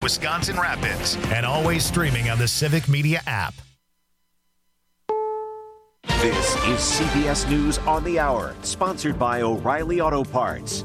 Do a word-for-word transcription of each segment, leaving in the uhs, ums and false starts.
Wisconsin Rapids, and always streaming on the Civic Media app. This is C B S News on the Hour, sponsored by O'Reilly Auto Parts.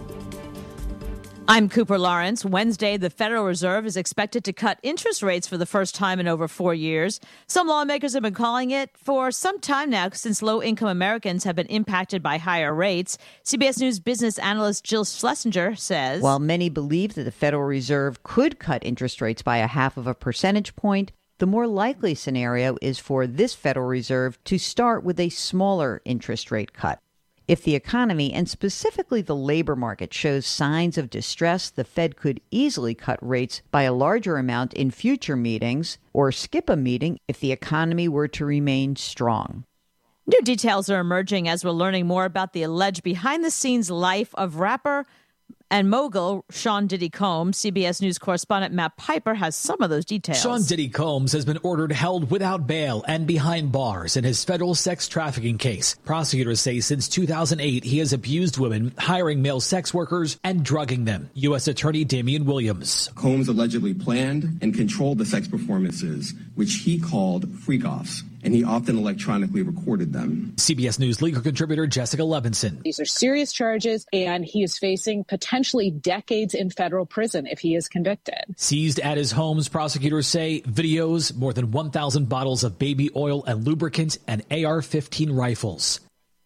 I'm Cooper Lawrence. Wednesday, the Federal Reserve is expected to cut interest rates for the first time in over four years. Some lawmakers have been calling it for some time now since low-income Americans have been impacted by higher rates. C B S News business analyst Jill Schlesinger says, while many believe that the Federal Reserve could cut interest rates by a half of a percentage point, the more likely scenario is for this Federal Reserve to start with a smaller interest rate cut. If the economy, and specifically the labor market, shows signs of distress, the Fed could easily cut rates by a larger amount in future meetings or skip a meeting if the economy were to remain strong. New details are emerging as we're learning more about the alleged behind-the-scenes life of rapper and mogul Sean Diddy Combs. C B S News correspondent Matt Piper has some of those details. Sean Diddy Combs has been ordered held without bail and behind bars in his federal sex trafficking case. Prosecutors say since two thousand eight, he has abused women, hiring male sex workers and drugging them. U S Attorney Damian Williams. Combs allegedly planned and controlled the sex performances, which he called freak-offs, and he often electronically recorded them. C B S News legal contributor Jessica Levinson. These are serious charges, and he is facing potentially decades in federal prison if he is convicted. Seized at his homes, prosecutors say videos, more than one thousand bottles of baby oil and lubricant, and A R fifteen rifles.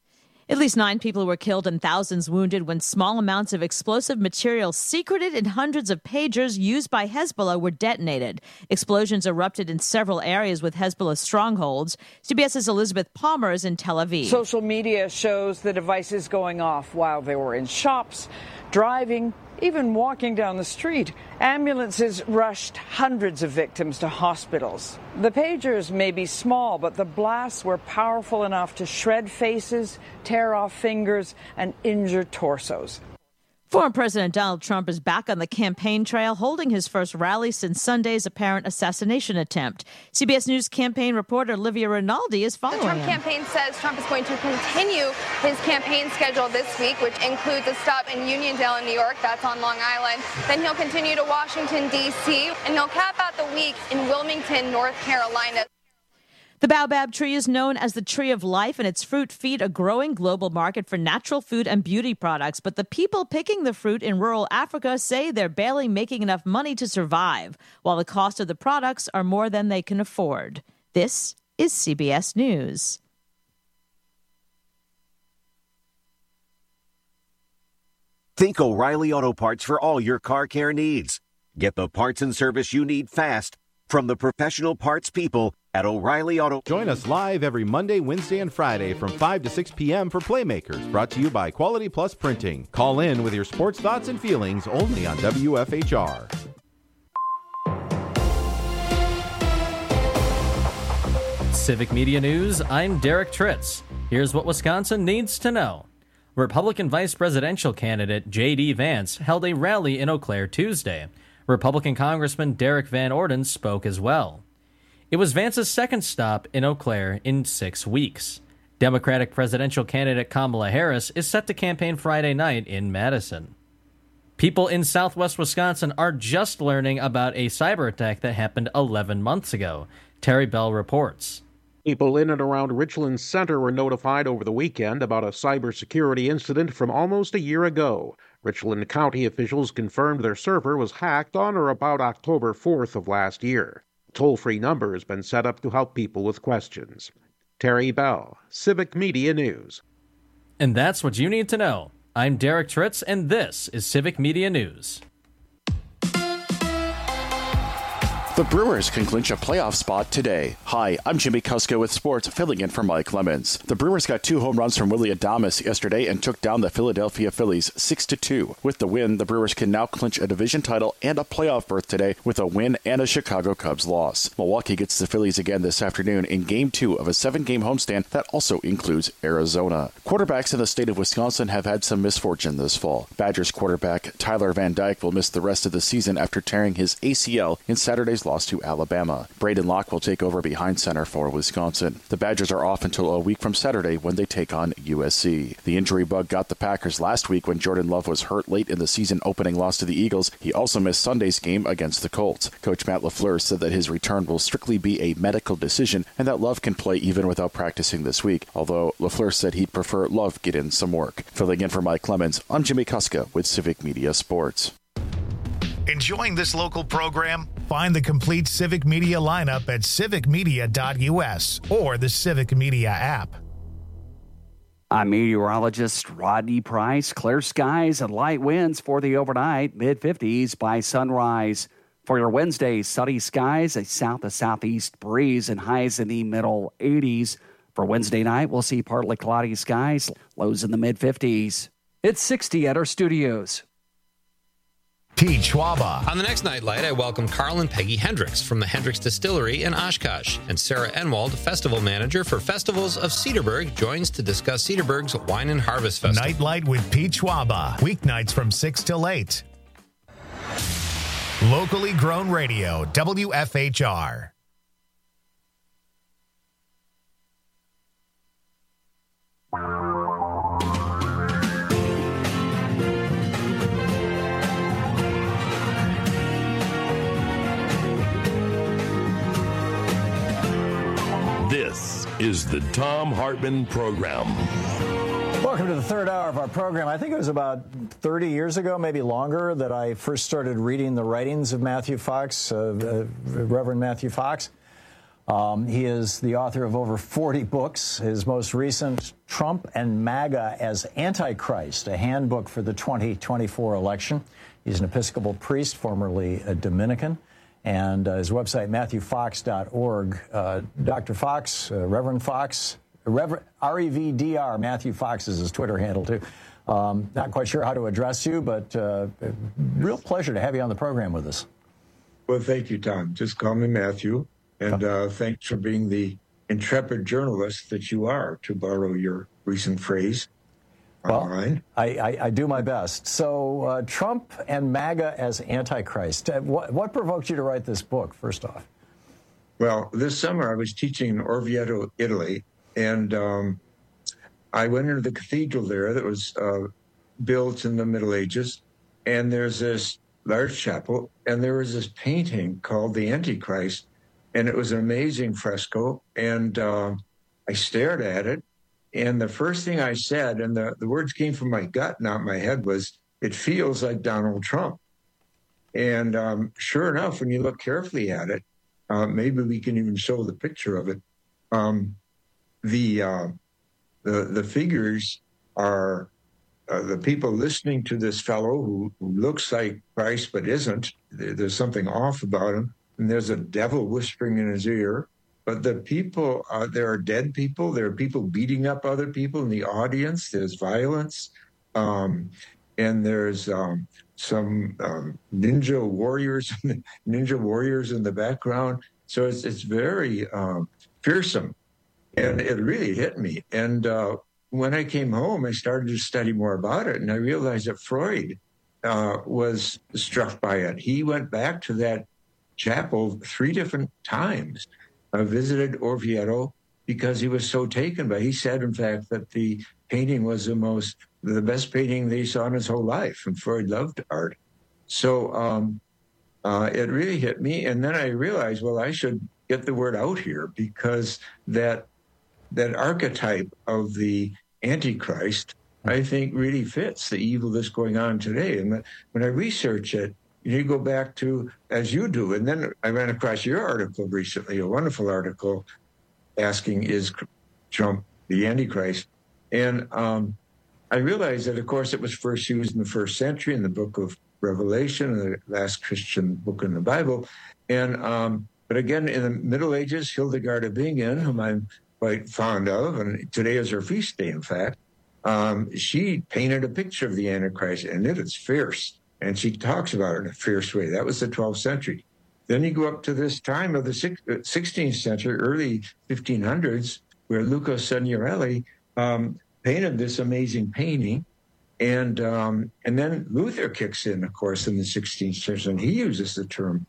At least nine people were killed and thousands wounded when small amounts of explosive material secreted in hundreds of pagers used by Hezbollah were detonated. Explosions erupted in several areas with Hezbollah strongholds. CBS's Elizabeth Palmer is in Tel Aviv. Social media shows the devices going off while they were in shops, driving, even walking down the street. Ambulances rushed hundreds of victims to hospitals. The pagers may be small, but the blasts were powerful enough to shred faces, tear off fingers, and injure torsos. Former President Donald Trump is back on the campaign trail, holding his first rally since Sunday's apparent assassination attempt. C B S News campaign reporter Livia Rinaldi is following The Trump him. campaign says Trump is going to continue his campaign schedule this week, which includes a stop in Uniondale in New York. That's on Long Island. Then he'll continue to Washington, D C, and he'll cap out the week in Wilmington, North Carolina. The baobab tree is known as the tree of life, and its fruit feed a growing global market for natural food and beauty products. But the people picking the fruit in rural Africa say they're barely making enough money to survive, while the cost of the products are more than they can afford. This is C B S News. Think O'Reilly Auto Parts for all your car care needs. Get the parts and service you need fast from the professional parts people at O'Reilly Auto. Join us live every Monday, Wednesday, and Friday from five to six p.m. for Playmakers, brought to you by Quality Plus Printing. Call in with your sports thoughts and feelings only on W F H R. Civic Media News, I'm Derek Tritz. Here's what Wisconsin needs to know. Republican vice presidential candidate J D. Vance held a rally in Eau Claire Tuesday. Republican Congressman Derek Van Orden spoke as well. It was Vance's second stop in Eau Claire in six weeks. Democratic presidential candidate Kamala Harris is set to campaign Friday night in Madison. People in southwest Wisconsin are just learning about a cyber attack that happened eleven months ago. Terry Bell reports. People in and around Richland Center were notified over the weekend about a cybersecurity incident from almost a year ago. Richland County officials confirmed their server was hacked on or about October fourth of last year. A toll-free number has been set up to help people with questions. Terry Bell, Civic Media News. And that's what you need to know. I'm Derek Tritz, and this is Civic Media News. The Brewers can clinch a playoff spot today. Hi, I'm Jimmy Kuska with sports, filling in for Mike Lemons. The Brewers got two home runs from Willie Adames yesterday and took down the Philadelphia Phillies six to two. With the win, the Brewers can now clinch a division title and a playoff berth today with a win and a Chicago Cubs loss. Milwaukee gets the Phillies again this afternoon in Game two of a seven-game homestand that also includes Arizona. Quarterbacks in the state of Wisconsin have had some misfortune this fall. Badgers quarterback Tyler Van Dyke will miss the rest of the season after tearing his A C L in Saturday's loss to Alabama. Braden Locke will take over behind center for Wisconsin. The Badgers are off until a week from Saturday when they take on U S C. The injury bug got the Packers last week when Jordan Love was hurt late in the season-opening loss to the Eagles. He also missed Sunday's game against the Colts. Coach Matt LaFleur said that his return will strictly be a medical decision and that Love can play even without practicing this week, although LaFleur said he'd prefer Love get in some work. Filling in for Mike Clemens, I'm Jimmy Kuska with Civic Media Sports. Enjoying this local program? Find the complete Civic Media lineup at civic media dot u s or the Civic Media app. I'm meteorologist Rodney Price. Clear skies and light winds for the overnight, mid fifties by sunrise. For your Wednesday, sunny skies, a south to southeast breeze, and highs in the middle eighties. For Wednesday night, we'll see partly cloudy skies, lows in the mid fifties. It's sixty at our studios. Pete Schwaba. On the next Nightlight, I welcome Carl and Peggy Hendricks from the Hendricks Distillery in Oshkosh, and Sarah Enwald, festival manager for Festivals of Cedarburg, joins to discuss Cedarburg's Wine and Harvest Festival. Nightlight with Pete Schwaba, weeknights from six till eight. Locally grown radio, W F H R. This is the Thom Hartmann Program. Welcome to the third hour of our program. I think it was about thirty years ago, maybe longer, that I first started reading the writings of Matthew Fox, uh, uh, Reverend Matthew Fox. Um, he is the author of over forty books. His most recent, Trump and MAGA as Antichrist, a handbook for the twenty twenty-four election. He's an Episcopal priest, formerly a Dominican. And uh, his website, matthew fox dot org. Uh, Doctor Fox, uh, Reverend Fox, Reverend R E V D R, Matthew Fox is his Twitter handle, too. Um, not quite sure how to address you, but uh, real pleasure to have you on the program with us. Well, thank you, Tom. Just call me Matthew. And uh, thanks for being the intrepid journalist that you are, to borrow your recent phrase. Well, I, I, I do my best. So uh, Trump and MAGA as Antichrist. Uh, what, what provoked you to write this book, first off? Well, this summer I was teaching in Orvieto, Italy, and um, I went into the cathedral there that was uh, built in the Middle Ages, and there's this large chapel, and there was this painting called The Antichrist, and it was an amazing fresco, and uh, I stared at it. And the first thing I said, and the, the words came from my gut, not my head, was, it feels like Donald Trump. And um, sure enough, when you look carefully at it, uh, maybe we can even show the picture of it. Um, the, uh, the the figures are uh, the people listening to this fellow who, who looks like Christ but isn't. There's something off about him. And there's a devil whispering in his ear. But the people, uh, there are dead people. There are people beating up other people in the audience. There's violence. Um, and there's um, some um, ninja warriors, ninja warriors in the background. So it's, it's very um, fearsome. And it really hit me. And uh, when I came home, I started to study more about it. And I realized that Freud uh, was struck by it. He went back to that chapel three different times. I visited Orvieto because he was so taken by it. He said, in fact, that the painting was the most, the best painting that he saw in his whole life. And Freud loved art. So um, uh, it really hit me. And then I realized, well, I should get the word out here, because that that archetype of the Antichrist, I think, really fits the evil that's going on today. And when I research it, you go back to, as you do, and then I ran across your article recently, a wonderful article asking, is Trump the Antichrist? And um, I realized that, of course, it was first used in the first century in the book of Revelation, the last Christian book in the Bible. And um, but again, in the Middle Ages, Hildegard of Bingen, whom I'm quite fond of, and today is her feast day, in fact, um, she painted a picture of the Antichrist, and it is fierce. And she talks about it in a fierce way. That was the twelfth century. Then you go up to this time of the sixteenth century, early fifteen hundreds, where Luca Signorelli um, painted this amazing painting. And um, and then Luther kicks in, of course, in the sixteenth century, and he uses the term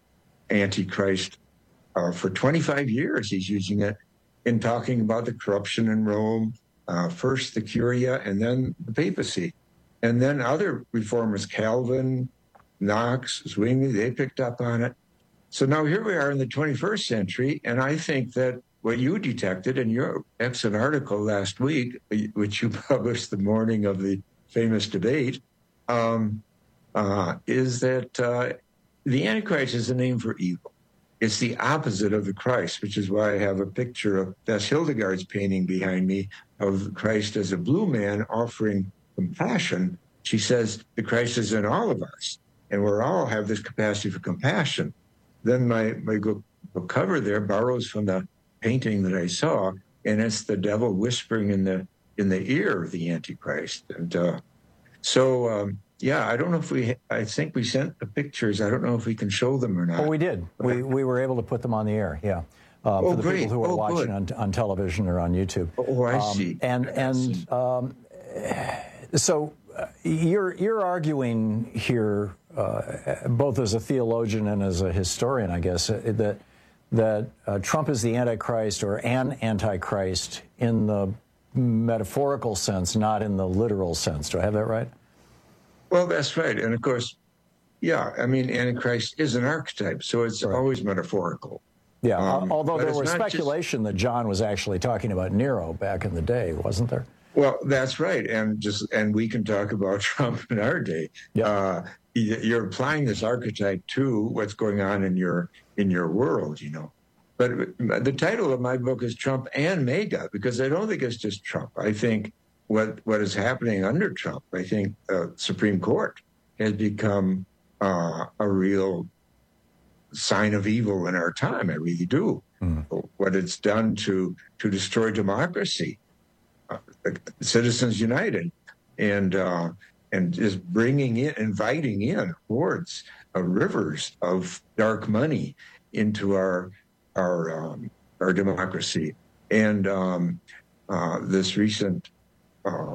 Antichrist uh, for twenty-five years. He's using it in talking about the corruption in Rome, uh, first the Curia and then the papacy. And then other reformers, Calvin, Knox, Zwingli, they picked up on it. So now here we are in the twenty-first century, and I think that what you detected in your excellent article last week, which you published the morning of the famous debate, um, uh, is that uh, the Antichrist is a name for evil. It's the opposite of the Christ, which is why I have a picture of that's Hildegard's painting behind me of Christ as a blue man offering compassion. She says the Christ is in all of us, and we all have this capacity for compassion. Then my, my book cover there borrows from the painting that I saw, and it's the devil whispering in the in the ear of the Antichrist. And uh, so, um, yeah, I don't know if we, I think we sent the pictures. I don't know if we can show them or not. Oh, we did. We we were able to put them on the air, yeah. Uh, oh, for the great. people who are oh, watching on, on television or on YouTube. Oh, I um, see. And, I and see. Um, so uh, you're, you're arguing here, uh, both as a theologian and as a historian, I guess, uh, that that uh, Trump is the Antichrist or an Antichrist in the metaphorical sense, not in the literal sense. Do I have that right? Well, that's right. And of course, yeah, I mean, Antichrist is an archetype, so it's right. always metaphorical. Yeah, um, although there was speculation just, that John was actually talking about Nero back in the day, wasn't there? Well, that's right. And just and we can talk about Trump in our day. Yeah. Uh, you're applying this archetype to what's going on in your in your world, you know. But the title of my book is Trump and MAGA, because I don't think it's just Trump. I think what what is happening under Trump, I think the Supreme Court has become uh, a real sign of evil in our time. I really do. Mm. What it's done to to destroy democracy, uh, Citizens United, and uh, and is bringing in, inviting in hordes of rivers of dark money into our our um, our democracy. And um, uh, this recent uh,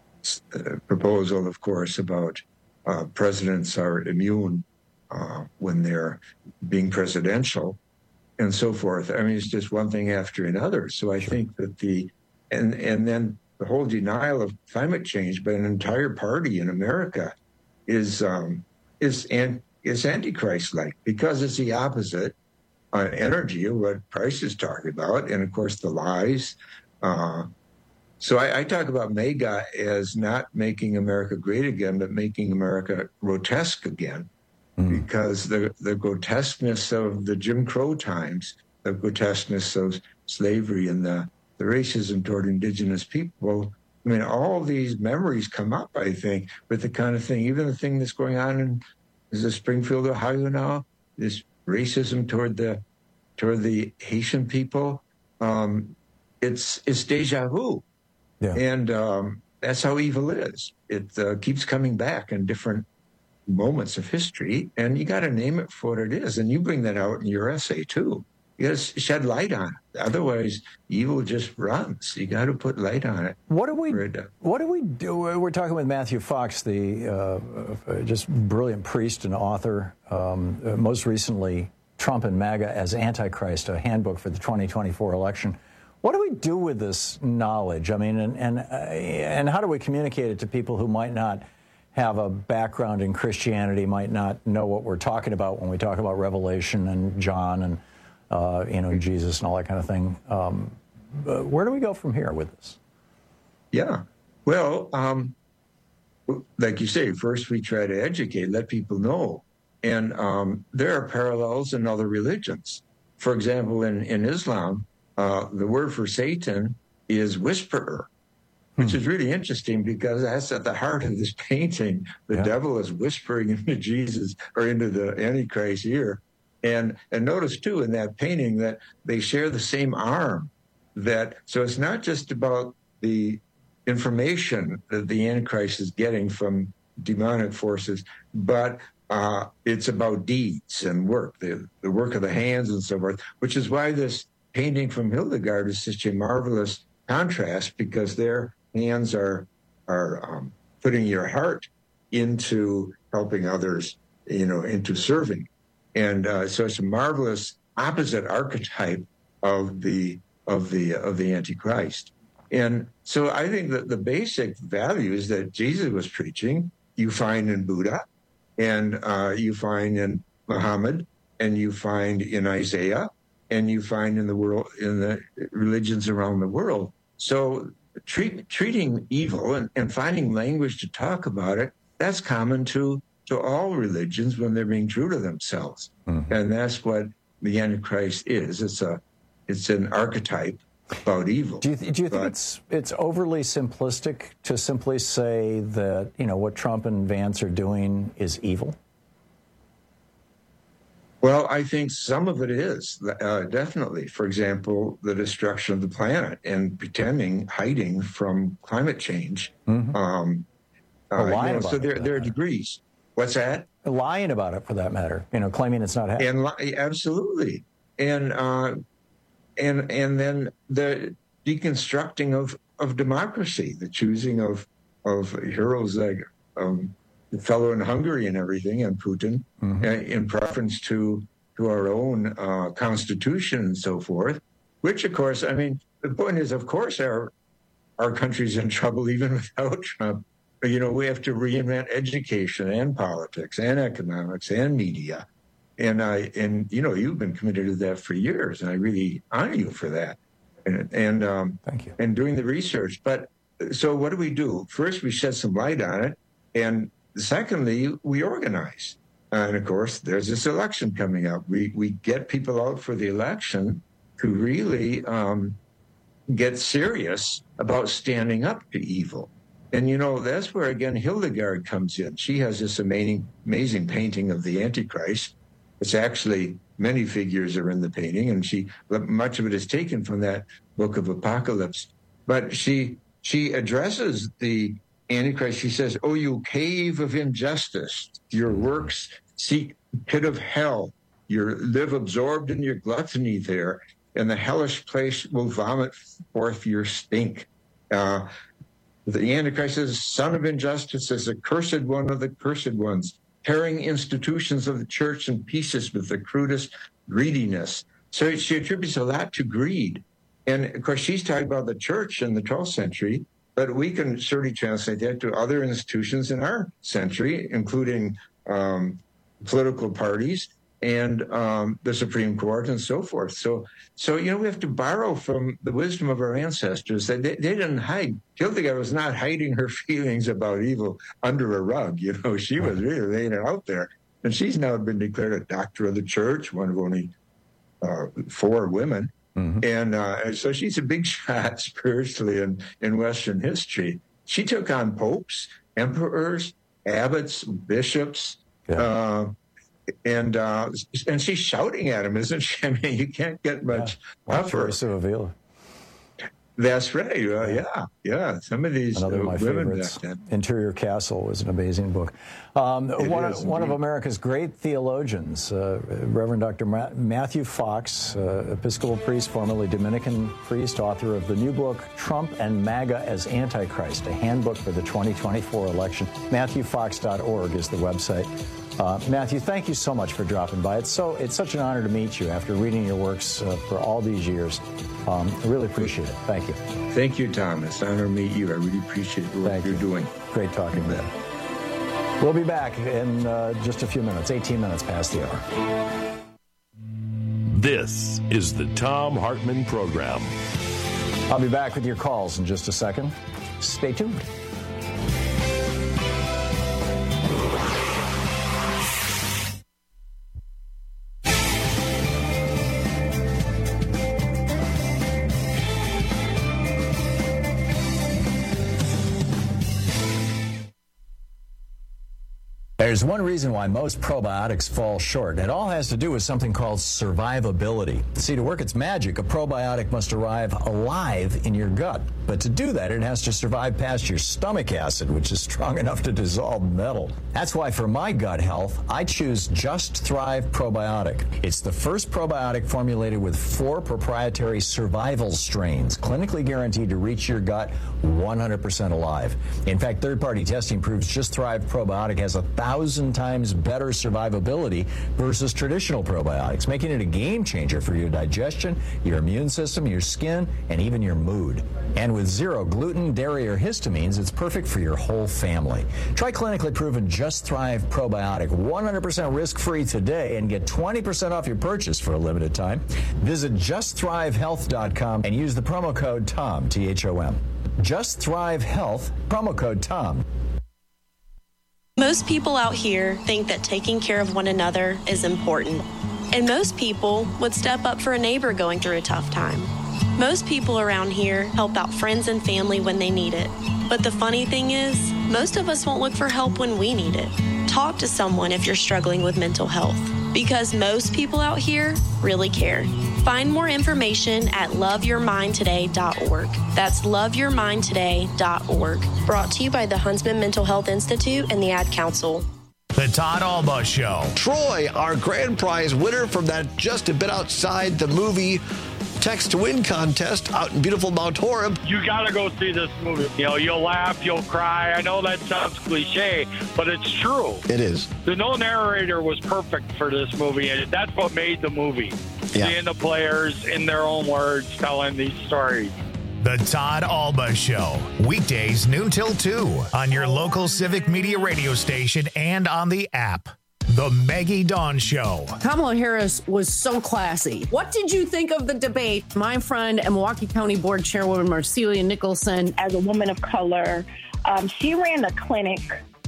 proposal, of course, about uh, presidents are immune uh, when they're being presidential and so forth. I mean, it's just one thing after another. So I think that the and and then the whole denial of climate change by an entire party in America is um, is an, is Antichrist-like, because it's the opposite uh, energy of what Price is talking about, and of course the lies. Uh, so I, I talk about MAGA as not making America great again, but making America grotesque again, mm. because the the grotesqueness of the Jim Crow times, the grotesqueness of slavery, and the the racism toward indigenous people. I mean, all these memories come up, I think, with the kind of thing, even the thing that's going on in is it Springfield, Ohio now, this racism toward the toward the Haitian people. Um, it's it's deja vu. Yeah. And um, that's how evil is. It uh, keeps coming back in different moments of history, and you got to name it for what it is. And you bring that out in your essay, too. You got to shed light on it. Otherwise, evil just runs. You got to put light on it. What do we? What do we do? We're talking with Matthew Fox, the uh, just brilliant priest and author. Um, uh, most recently, Trump and MAGA as Antichrist, a handbook for the twenty twenty-four election. What do we do with this knowledge? I mean, and and uh, and how do we communicate it to people who might not have a background in Christianity, might not know what we're talking about when we talk about Revelation and John and Uh, you know, Jesus and all that kind of thing. Um, where do we go from here with this? Yeah. Well, um, like you say, first we try to educate, let people know. And um, there are parallels in other religions. For example, in, in Islam, uh, the word for Satan is whisperer, which is really interesting because that's at the heart of this painting. The yeah. devil is whispering into Jesus or into the Antichrist's ear. And and notice, too, in that painting that they share the same arm. That so it's not just about the information that the Antichrist is getting from demonic forces, but uh, it's about deeds and work, the, the work of the hands and so forth, which is why this painting from Hildegard is such a marvelous contrast, because their hands are, are um, putting your heart into helping others, you know, into serving. And uh, so it's a marvelous opposite archetype of the of the of the Antichrist. And so I think that the basic values that Jesus was preaching, you find in Buddha, and uh, you find in Muhammad, and you find in Isaiah, and you find in the world in the religions around the world. So treat, treating evil and, and finding language to talk about it, that's common to to all religions when they're being true to themselves. Mm-hmm. And that's what the Antichrist is. It's a it's an archetype about evil. Do you, th- do you think but, it's it's overly simplistic to simply say that, you know, what Trump and Vance are doing is evil? Well, I think some of it is, uh, definitely. For example, the destruction of the planet and pretending, hiding from climate change. Mm-hmm. Um, uh, lying you know, about so it, there, there are degrees. What's that? Lying about it, for that matter. You know, claiming it's not happening. And li- absolutely. And uh, and and then the deconstructing of, of democracy, the choosing of of heroes like um, the fellow in Hungary and everything, and Putin, mm-hmm. uh, in preference to to our own uh, constitution and so forth. Which, of course, I mean, the point is, of course, our our country's in trouble even without Trump. But, you know, we have to reinvent education and politics and economics and media. And I, and you know, you've been committed to that for years, and I really honor you for that. And, and um, thank you. And doing the research. But so, what do we do? First, we shed some light on it, and secondly, we organize. And of course, there's this election coming up. We we get people out for the election who really um, get serious about standing up to evil. And, you know, that's where, again, Hildegard comes in. She has this amazing, amazing painting of the Antichrist. It's actually, many figures are in the painting, and she much of it is taken from that book of Apocalypse. But she she addresses the Antichrist. She says, "Oh, you cave of injustice, your works seek pit of hell. You live absorbed in your gluttony there, and the hellish place will vomit forth your stink." Uh, The Antichrist is son of injustice, is the cursed one of the cursed ones, tearing institutions of the church in pieces with the crudest greediness. So she attributes a lot to greed. And, of course, she's talking about the church in the twelfth century, but we can certainly translate that to other institutions in our century, including um, political parties and um, the Supreme Court and so forth. So, so you know, we have to borrow from the wisdom of our ancestors. That they, they didn't hide. Hildegard was not hiding her feelings about evil under a rug. You know, she was really laying it out there. And she's now been declared a doctor of the church, one of only uh, four women. Mm-hmm. And uh, so she's a big shot spiritually in, in Western history. She took on popes, emperors, abbots, bishops, yeah. uh, And uh, and she's shouting at him, isn't she? I mean, you can't get much yeah. tougher. Teresa of Avila. That's right. Uh, yeah. yeah, yeah. Some of these Another uh, of my women favorites. back then. Interior Castle was an amazing book. Um, one is, of, one of America's great theologians, uh, Reverend Doctor Ma- Matthew Fox, uh, Episcopal priest, formerly Dominican priest, author of the new book, Trump and MAGA as Antichrist, a handbook for the twenty twenty-four election. Matthew Fox dot org is the website. Uh, Matthew, thank you so much for dropping by. It's so it's such an honor to meet you after reading your works uh, for all these years. Um, I really appreciate it. Thank you. Thank you, Thomas. Honor to meet you. I really appreciate the work Thank you're you. doing. Great talking to you. We'll be back in uh, just a few minutes, eighteen minutes past the hour. This is the Thom Hartmann Program. I'll be back with your calls in just a second. Stay tuned. There's one reason why most probiotics fall short, and it all has to do with something called survivability. See, to work its magic, a probiotic must arrive alive in your gut. But to do that, it has to survive past your stomach acid, which is strong enough to dissolve metal. That's why for my gut health, I choose Just Thrive Probiotic. It's the first probiotic formulated with four proprietary survival strains, clinically guaranteed to reach your gut one hundred percent alive. In fact, third-party testing proves Just Thrive Probiotic has a thousand times better survivability versus traditional probiotics, making it a game changer for your digestion, your immune system, your skin, and even your mood. And with zero gluten, dairy, or histamines, it's perfect for your whole family. Try clinically proven Just Thrive Probiotic, one hundred percent risk-free today, and get twenty percent off your purchase for a limited time. Visit just thrive health dot com and use the promo code TOM, T H O M. Just Thrive Health, promo code TOM. Most people out here think that taking care of one another is important. And most people would step up for a neighbor going through a tough time. Most people around here help out friends and family when they need it. But the funny thing is, most of us won't look for help when we need it. Talk to someone if you're struggling with mental health, because most people out here really care. Find more information at love your mind today dot org. That's love your mind today dot org. Brought to you by the Huntsman Mental Health Institute and the Ad Council. The Todd Alba Show. Troy, our grand prize winner from that Just a Bit Outside the Movie Text to Win contest out in beautiful Mount Horeb. You got to go see this movie. You know, you'll laugh, you'll cry. I know that sounds cliche, but it's true. It is. The no narrator was perfect for this movie, and that's what made the movie. Yeah. Seeing the players in their own words telling these stories. The Todd Alba Show. Weekdays noon till two on your local Civic Media radio station and on the app. The Maggie Dawn Show. Kamala Harris was so classy. What did you think of the debate? My friend and Milwaukee County Board Chairwoman Marcelia Nicholson. As a woman of color, um, she ran a clinic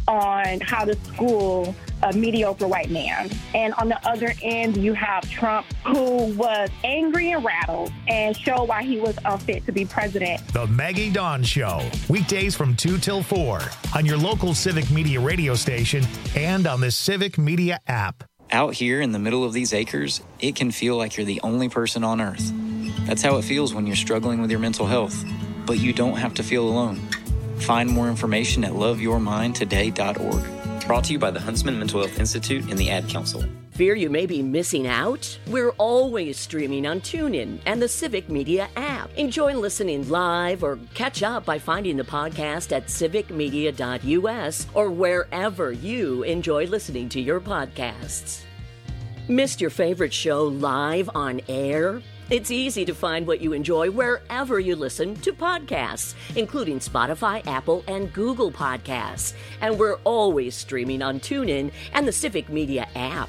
on how to school a mediocre white man. And on the other end, you have Trump, who was angry and rattled and showed why he was unfit to be president. The Maggie Dawn Show. Weekdays from two till four on your local Civic Media radio station and on the Civic Media app. Out here in the middle of these acres, it can feel like you're the only person on earth. That's how it feels when you're struggling with your mental health. But you don't have to feel alone. Find more information at love your mind today dot org. Brought to you by the Huntsman Mental Health Institute and the Ad Council. Fear you may be missing out? We're always streaming on TuneIn and the Civic Media app. Enjoy listening live or catch up by finding the podcast at civic media dot u s or wherever you enjoy listening to your podcasts. Missed your favorite show live on air? It's easy to find what you enjoy wherever you listen to podcasts, including Spotify, Apple, and Google Podcasts. And we're always streaming on TuneIn and the Civic Media app.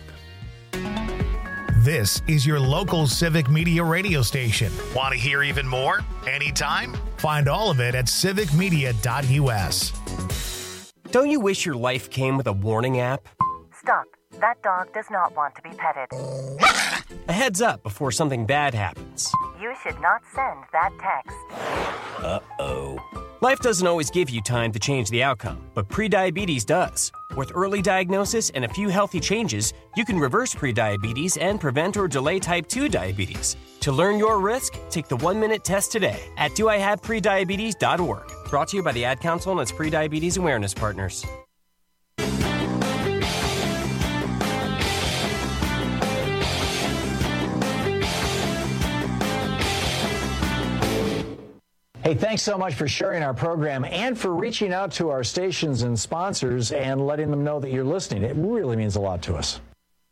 This is your local Civic Media radio station. Want to hear even more? Anytime? Find all of it at civic media dot u s. Don't you wish your life came with a warning app? Stop. That dog does not want to be petted. A heads up before something bad happens. You should not send that text. Uh-oh. Life doesn't always give you time to change the outcome, but prediabetes does. With early diagnosis and a few healthy changes, you can reverse prediabetes and prevent or delay type two diabetes. To learn your risk, take the one-minute test today at do I have prediabetes dot org. Brought to you by the Ad Council and its prediabetes awareness partners. Hey, thanks so much for sharing our program and for reaching out to our stations and sponsors and letting them know that you're listening. It really means a lot to us.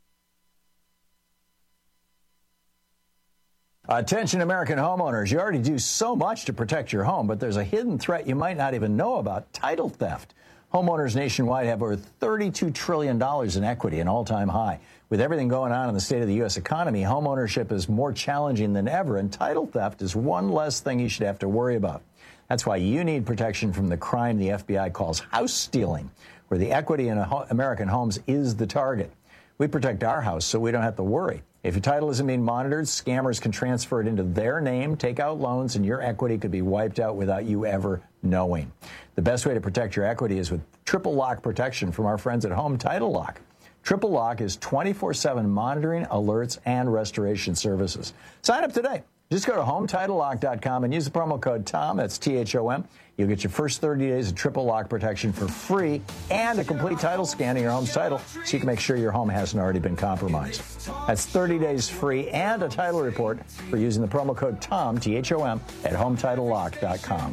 Attention, American homeowners. You already do so much to protect your home, but there's a hidden threat you might not even know about: title theft. Homeowners nationwide have over thirty-two trillion dollars in equity, an all-time high. With everything going on in the state of the U S economy, homeownership is more challenging than ever, and title theft is one less thing you should have to worry about. That's why you need protection from the crime the F B I calls house stealing, where the equity in American homes is the target. We protect our house so we don't have to worry. If your title isn't being monitored, scammers can transfer it into their name, take out loans, and your equity could be wiped out without you ever knowing. The best way to protect your equity is with triple lock protection from our friends at Home Title Lock. Triple Lock is twenty-four seven monitoring, alerts, and restoration services. Sign up today. Just go to home title lock dot com and use the promo code TOM. That's T H O M. You'll get your first thirty days of triple lock protection for free and a complete title scan of your home's title so you can make sure your home hasn't already been compromised. That's thirty days free and a title report for using the promo code TOM, T H O M, at home title lock dot com.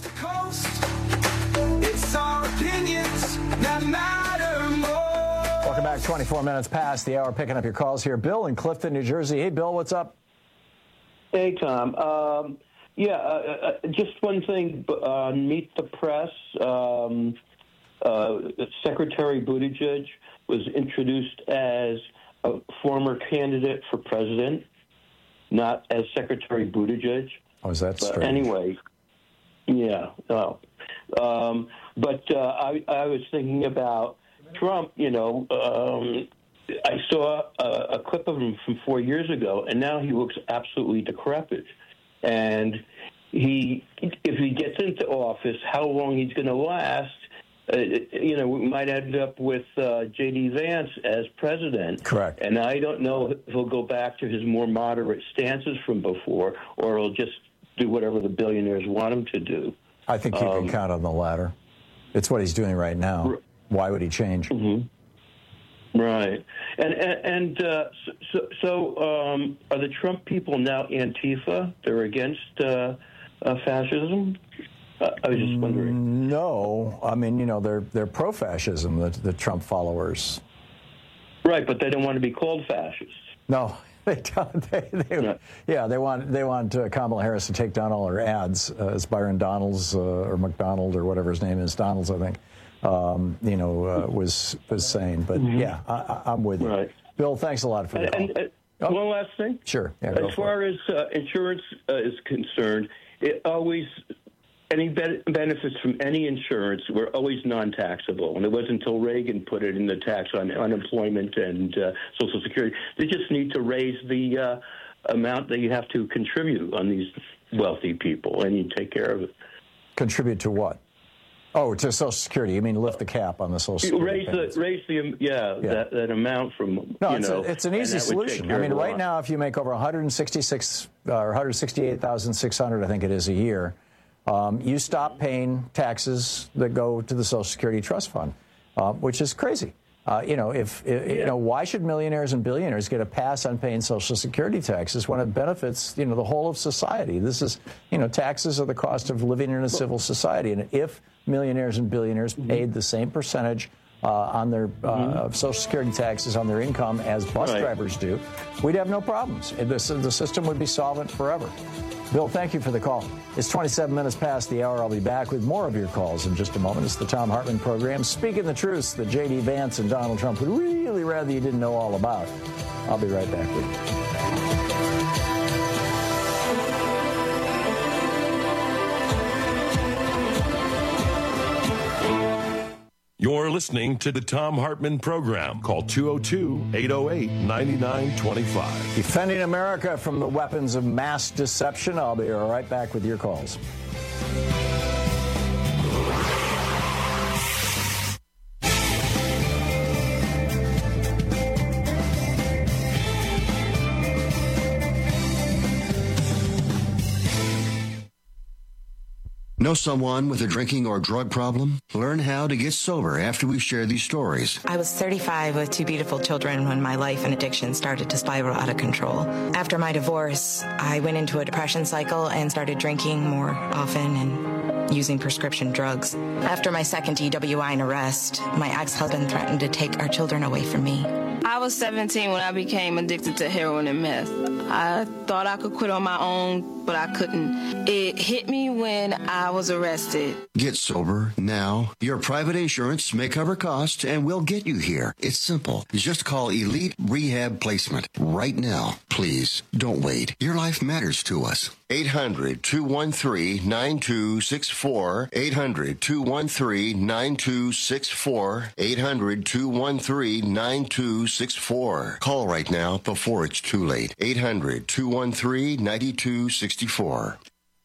It's our opinions that matter more. Welcome back. twenty-four minutes past the hour. Picking up your calls here. Bill in Clifton, New Jersey. Hey, Bill, what's up? Hey, Tom. Um, yeah, uh, uh, just one thing. Uh, Meet the Press. Um, uh, Secretary Buttigieg was introduced as a former candidate for president, not as Secretary Buttigieg. Oh, is that but strange? Anyway, yeah. Oh. Um, but uh, I, I was thinking about Trump, you know, um, I saw a, a clip of him from four years ago, and now he looks absolutely decrepit. And he, if he gets into office, how long he's going to last, uh, you know, we might end up with uh, J D Vance as president. Correct. And I don't know if he'll go back to his more moderate stances from before, or he'll just do whatever the billionaires want him to do. I think you um, can count on the latter. It's what he's doing right now. Why would he change? Mm-hmm. Right. And and, and uh, so, so um, are the Trump people now Antifa? They're against uh, uh, fascism? Uh, I was just wondering. No. I mean, you know, they're they're pro-fascism, the, the Trump followers. Right, but they don't want to be called fascists. No. They don't. They, they, no. Yeah, they want they want uh, Kamala Harris to take down all her ads, uh, as Byron Donalds uh, or McDonald or whatever his name is, Donalds, I think. Um, you know, uh, was was saying, but mm-hmm. yeah, I, I'm with you. Right. Bill, thanks a lot for the and, call. And, uh, oh. One last thing. Sure. Yeah, as far as uh, insurance uh, is concerned, it always any be- benefits from any insurance were always non-taxable, and it wasn't until Reagan put it in the tax on unemployment and uh, Social Security. They just need to raise the uh, amount that you have to contribute on these wealthy people, and you take care of it. Contribute to what? Oh, to Social Security. You mean lift the cap on the Social Security raise payments. the raise the yeah, yeah. That, that amount from no, you it's, know, a, it's an easy solution. I mean, right lot. now, if you make over one hundred sixty-six uh, or one hundred sixty-eight thousand six hundred, I think it is a year, um, you stop paying taxes that go to the Social Security Trust Fund, uh, which is crazy. Uh, you know, if yeah. you know, why should millionaires and billionaires get a pass on paying Social Security taxes when it benefits, you know, the whole of society? This is, you know, taxes are the cost of living in a civil society, and if millionaires and billionaires mm-hmm. paid the same percentage uh, on their uh, mm-hmm. of Social Security taxes on their income as bus right. drivers do, we'd have no problems. The, the system would be solvent forever. Bill, thank you for the call. It's twenty-seven minutes past the hour. I'll be back with more of your calls in just a moment. It's the Tom Hartman program, speaking the truths that J D Vance and Donald Trump would really rather you didn't know all about. I'll be right back with you. You're listening to the Tom Hartman program. Call two oh two, eight oh eight, nine nine two five. Defending America from the weapons of mass deception. I'll be right back with your calls. Know someone with a drinking or drug problem? Learn how to get sober after we share these stories. I was thirty-five with two beautiful children when my life and addiction started to spiral out of control. After my divorce, I went into a depression cycle and started drinking more often and using prescription drugs. After my second D W I and arrest, my ex-husband threatened to take our children away from me. I was seventeen when I became addicted to heroin and meth. I thought I could quit on my own, but I couldn't. It hit me when I was arrested. Get sober now. Your private insurance may cover costs and we'll get you here. It's simple. Just call Elite Rehab Placement right now. Please, don't wait. Your life matters to us. eight hundred, two one three, nine two six four. eight hundred, two one three, nine two six four. eight hundred, two one three, nine two six four. Call right now before it's too late. eight hundred, two one three, nine two six four.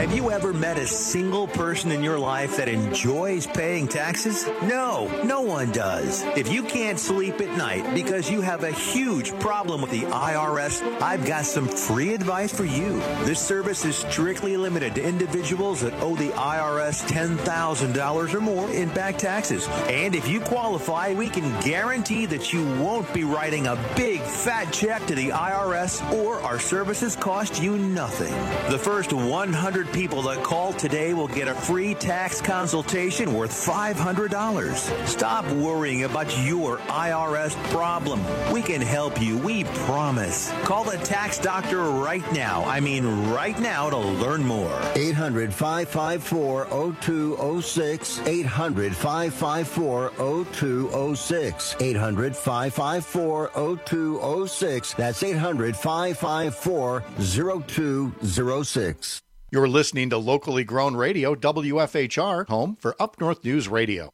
Have you ever met a single person in your life that enjoys paying taxes? No, no one does. If you can't sleep at night because you have a huge problem with the I R S, I've got some free advice for you. This service is strictly limited to individuals that owe the I R S ten thousand dollars or more in back taxes. And if you qualify, we can guarantee that you won't be writing a big fat check to the I R S, or our services cost you nothing. The first one hundred people that call today will get a free tax consultation worth five hundred dollars. Stop worrying about your I R S problem. We can help you, we promise. Call the tax doctor right now. I mean right now to learn more. eight hundred, five five four, oh two oh six. eight hundred, five five four, oh two oh six. eight hundred, five five four, oh two oh six. That's eight hundred, five five four, oh two oh six. You're listening to locally grown radio, W F H R, home for Up North News Radio.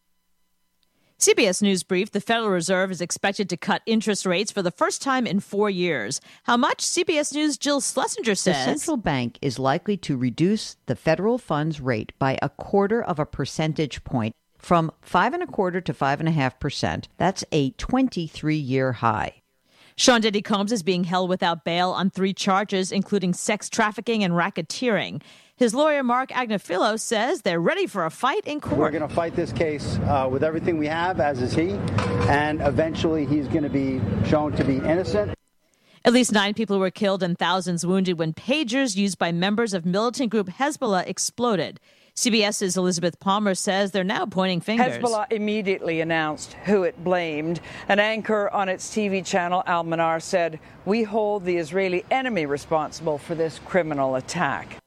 C B S News Brief, the Federal Reserve is expected to cut interest rates for the first time in four years. How much? C B S News' Jill Schlesinger says. The central bank is likely to reduce the federal funds rate by a quarter of a percentage point from five and a quarter to five and a half percent. That's a twenty-three year high. Sean Diddy Combs is being held without bail on three charges, including sex trafficking and racketeering. His lawyer, Mark Agnafilo, says they're ready for a fight in court. We're going to fight this case uh, with everything we have, as is he, and eventually he's going to be shown to be innocent. At least nine people were killed and thousands wounded when pagers used by members of militant group Hezbollah exploded. CBS's Elizabeth Palmer says they're now pointing fingers. Hezbollah immediately announced who it blamed. An anchor on its T V channel, Al-Manar, said, "We hold the Israeli enemy responsible for this criminal attack."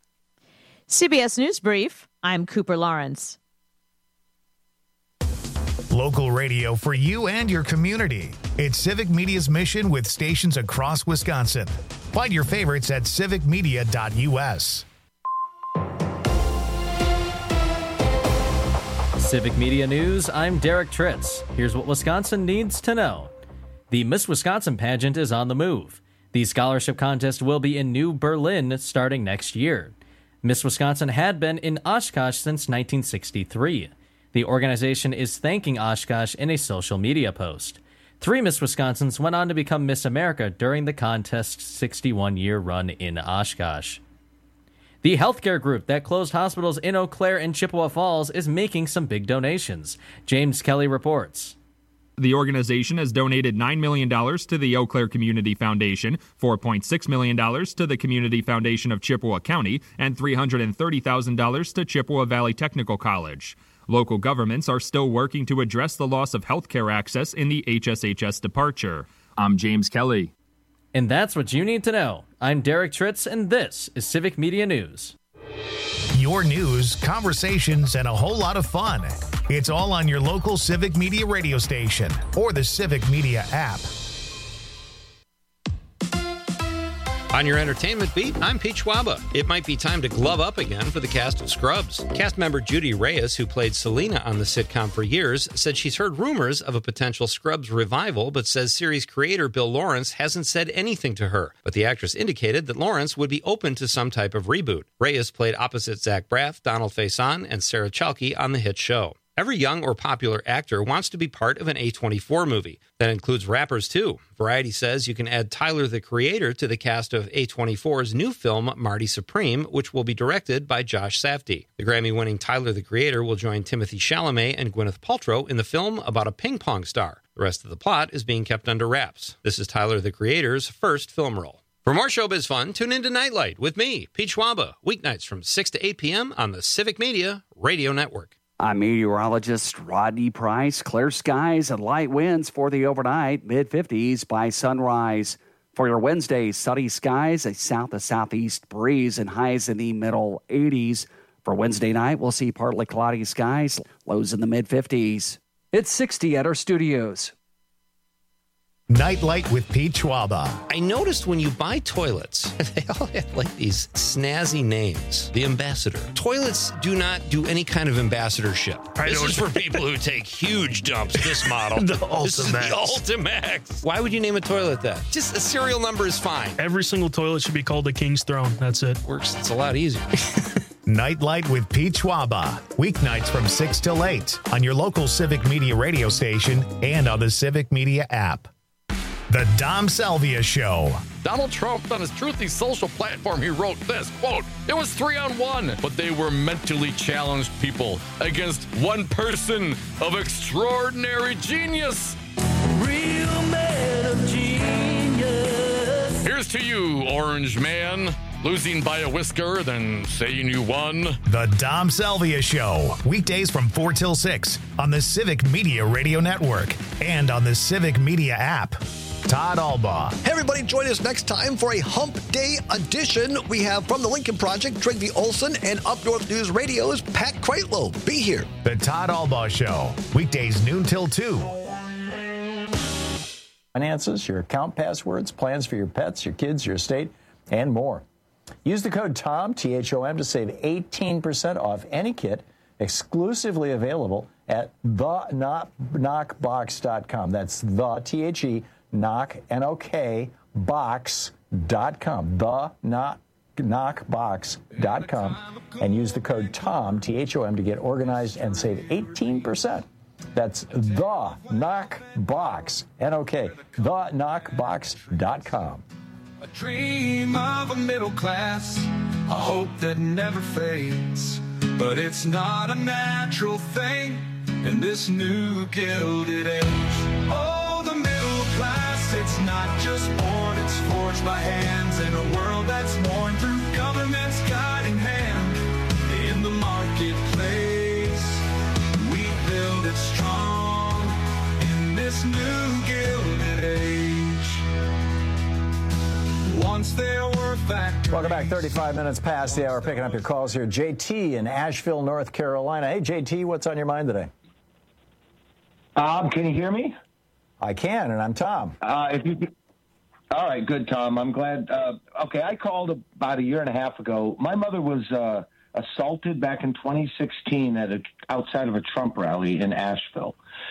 C B S News Brief, I'm Cooper Lawrence. Local radio for you and your community. It's Civic Media's mission with stations across Wisconsin. Find your favorites at civic media dot U S. Civic Media News, I'm Derek Tritz. Here's what Wisconsin needs to know. The Miss Wisconsin pageant is on the move. The scholarship contest will be in New Berlin starting next year. Miss Wisconsin had been in Oshkosh since nineteen sixty-three. The organization is thanking Oshkosh in a social media post. Three Miss Wisconsins went on to become Miss America during the contest's sixty-one year run in Oshkosh. The healthcare group that closed hospitals in Eau Claire and Chippewa Falls is making some big donations. James Kelly reports. The organization has donated nine million dollars to the Eau Claire Community Foundation, four point six million dollars to the Community Foundation of Chippewa County, and three hundred thirty thousand dollars to Chippewa Valley Technical College. Local governments are still working to address the loss of healthcare access in the H S H S departure. I'm James Kelly. And that's what you need to know. I'm Derek Tritz, and this is Civic Media News. Your news, conversations, and a whole lot of fun. It's all on your local Civic Media radio station or the Civic Media app. On your entertainment beat, I'm Pete Schwaba. It might be time to glove up again for the cast of Scrubs. Cast member Judy Reyes, who played Selena on the sitcom for years, said she's heard rumors of a potential Scrubs revival, but says series creator Bill Lawrence hasn't said anything to her. But the actress indicated that Lawrence would be open to some type of reboot. Reyes played opposite Zach Braff, Donald Faison, and Sarah Chalke on the hit show. Every young or popular actor wants to be part of an A twenty-four movie. That includes rappers, too. Variety says you can add Tyler, the Creator, to the cast of A twenty-four's new film, Marty Supreme, which will be directed by Josh Safdie. The Grammy-winning Tyler, the Creator will join Timothée Chalamet and Gwyneth Paltrow in the film about a ping-pong star. The rest of the plot is being kept under wraps. This is Tyler, the Creator's first film role. For more showbiz fun, tune into Nightlight with me, Pete Schwaba, weeknights from six to eight p.m. on the Civic Media Radio Network. I'm meteorologist Rodney Price. Clear skies and light winds for the overnight, mid fifties by sunrise. For your Wednesday, sunny skies, a south to southeast breeze, and highs in the middle eighties. For Wednesday night, we'll see partly cloudy skies, lows in the mid fifties. It's sixty at our studios. Nightlight with Pete Schwaba. I noticed when you buy toilets, they all have like these snazzy names. The Ambassador. Toilets do not do any kind of ambassadorship. I this don't- is for people who take huge dumps, this model. The This is the Ultimax. Ultimax. Why would you name a toilet that? Just a serial number is fine. Every single toilet should be called the King's Throne. That's it. Works. It's a lot easier. Nightlight with Pete Schwaba. Weeknights from six till eight on your local Civic Media radio station and on the Civic Media app. The Dom Salvia Show. Donald Trump, on his Truthy social platform, he wrote this, quote, "It was three on one, but they were mentally challenged people against one person of extraordinary genius." Real man of genius. Here's to you, Orange Man. Losing by a whisker, then saying you won. The Dom Salvia Show. Weekdays from four till six on the Civic Media Radio Network and on the Civic Media app. Todd Albaugh. Hey, everybody, join us next time for a Hump Day edition. We have from the Lincoln Project, Trigby Olson, and Up North News Radio's Pat Kreitlow. Be here. The Todd Albaugh Show. Weekdays noon till two. Finances, your account passwords, plans for your pets, your kids, your estate, and more. Use the code TOM, T H O M, to save eighteen percent off any kit, exclusively available at the knock box dot com. That's the, T H E, knock, N O K, box dot com. The knock box dot com. And use the code TOM, T H O M, to get organized and save eighteen percent. That's the knock box, N O K, the knock box dot com. A dream of a middle class, a hope that never fades. But it's not a natural thing in this new gilded age. Oh, the middle class, it's not just born, it's forged by hands in a world that's worn through government's guiding hand. In the marketplace, we build it strong in this new gilded age. Once there were factories. Welcome back. thirty-five minutes past the hour. Picking up your calls here. J T in Asheville, North Carolina. Hey, J T, what's on your mind today? Um, can you hear me? I can, and I'm Tom. Uh, if you, all right, good, Tom. I'm glad. Uh, okay, I called about a year and a half ago. My mother was uh, assaulted back in twenty sixteen at a, outside of a Trump rally in Asheville,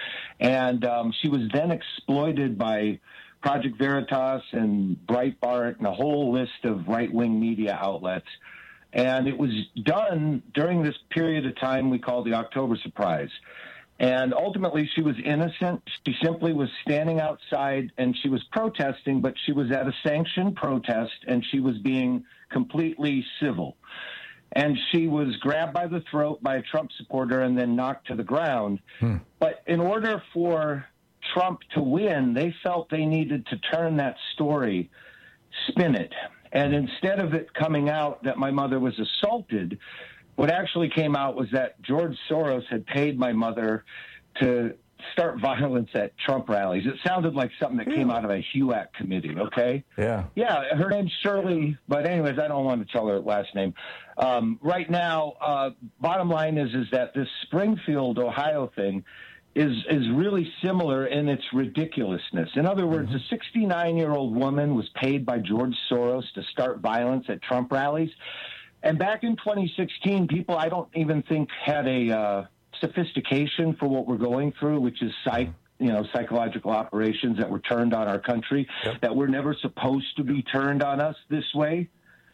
and um, she was then exploited by Project Veritas and Breitbart and a whole list of right-wing media outlets. And it was done during this period of time we call the October surprise. And ultimately, she was innocent. She simply was standing outside and she was protesting, but she was at a sanctioned protest and she was being completely civil. And she was grabbed by the throat by a Trump supporter and then knocked to the ground. Hmm. But in order for Trump to win, they felt they needed to turn that story, spin it. And instead of it coming out that my mother was assaulted, what actually came out was that George Soros had paid my mother to start violence at Trump rallies. It sounded like something that came out of a H U A C committee, okay? Yeah. Yeah, her name's Shirley, but anyways, I don't want to tell her last name. Um, right now, uh, bottom line is, is that this Springfield, Ohio thing is is really similar in its ridiculousness. In other words, mm-hmm. a sixty-nine-year-old woman was paid by George Soros to start violence at Trump rallies. And back in twenty sixteen, people I don't even think had a uh, sophistication for what we're going through, which is psych, you know, psychological operations that were turned on our country, yep. that were never supposed to be turned on us this way.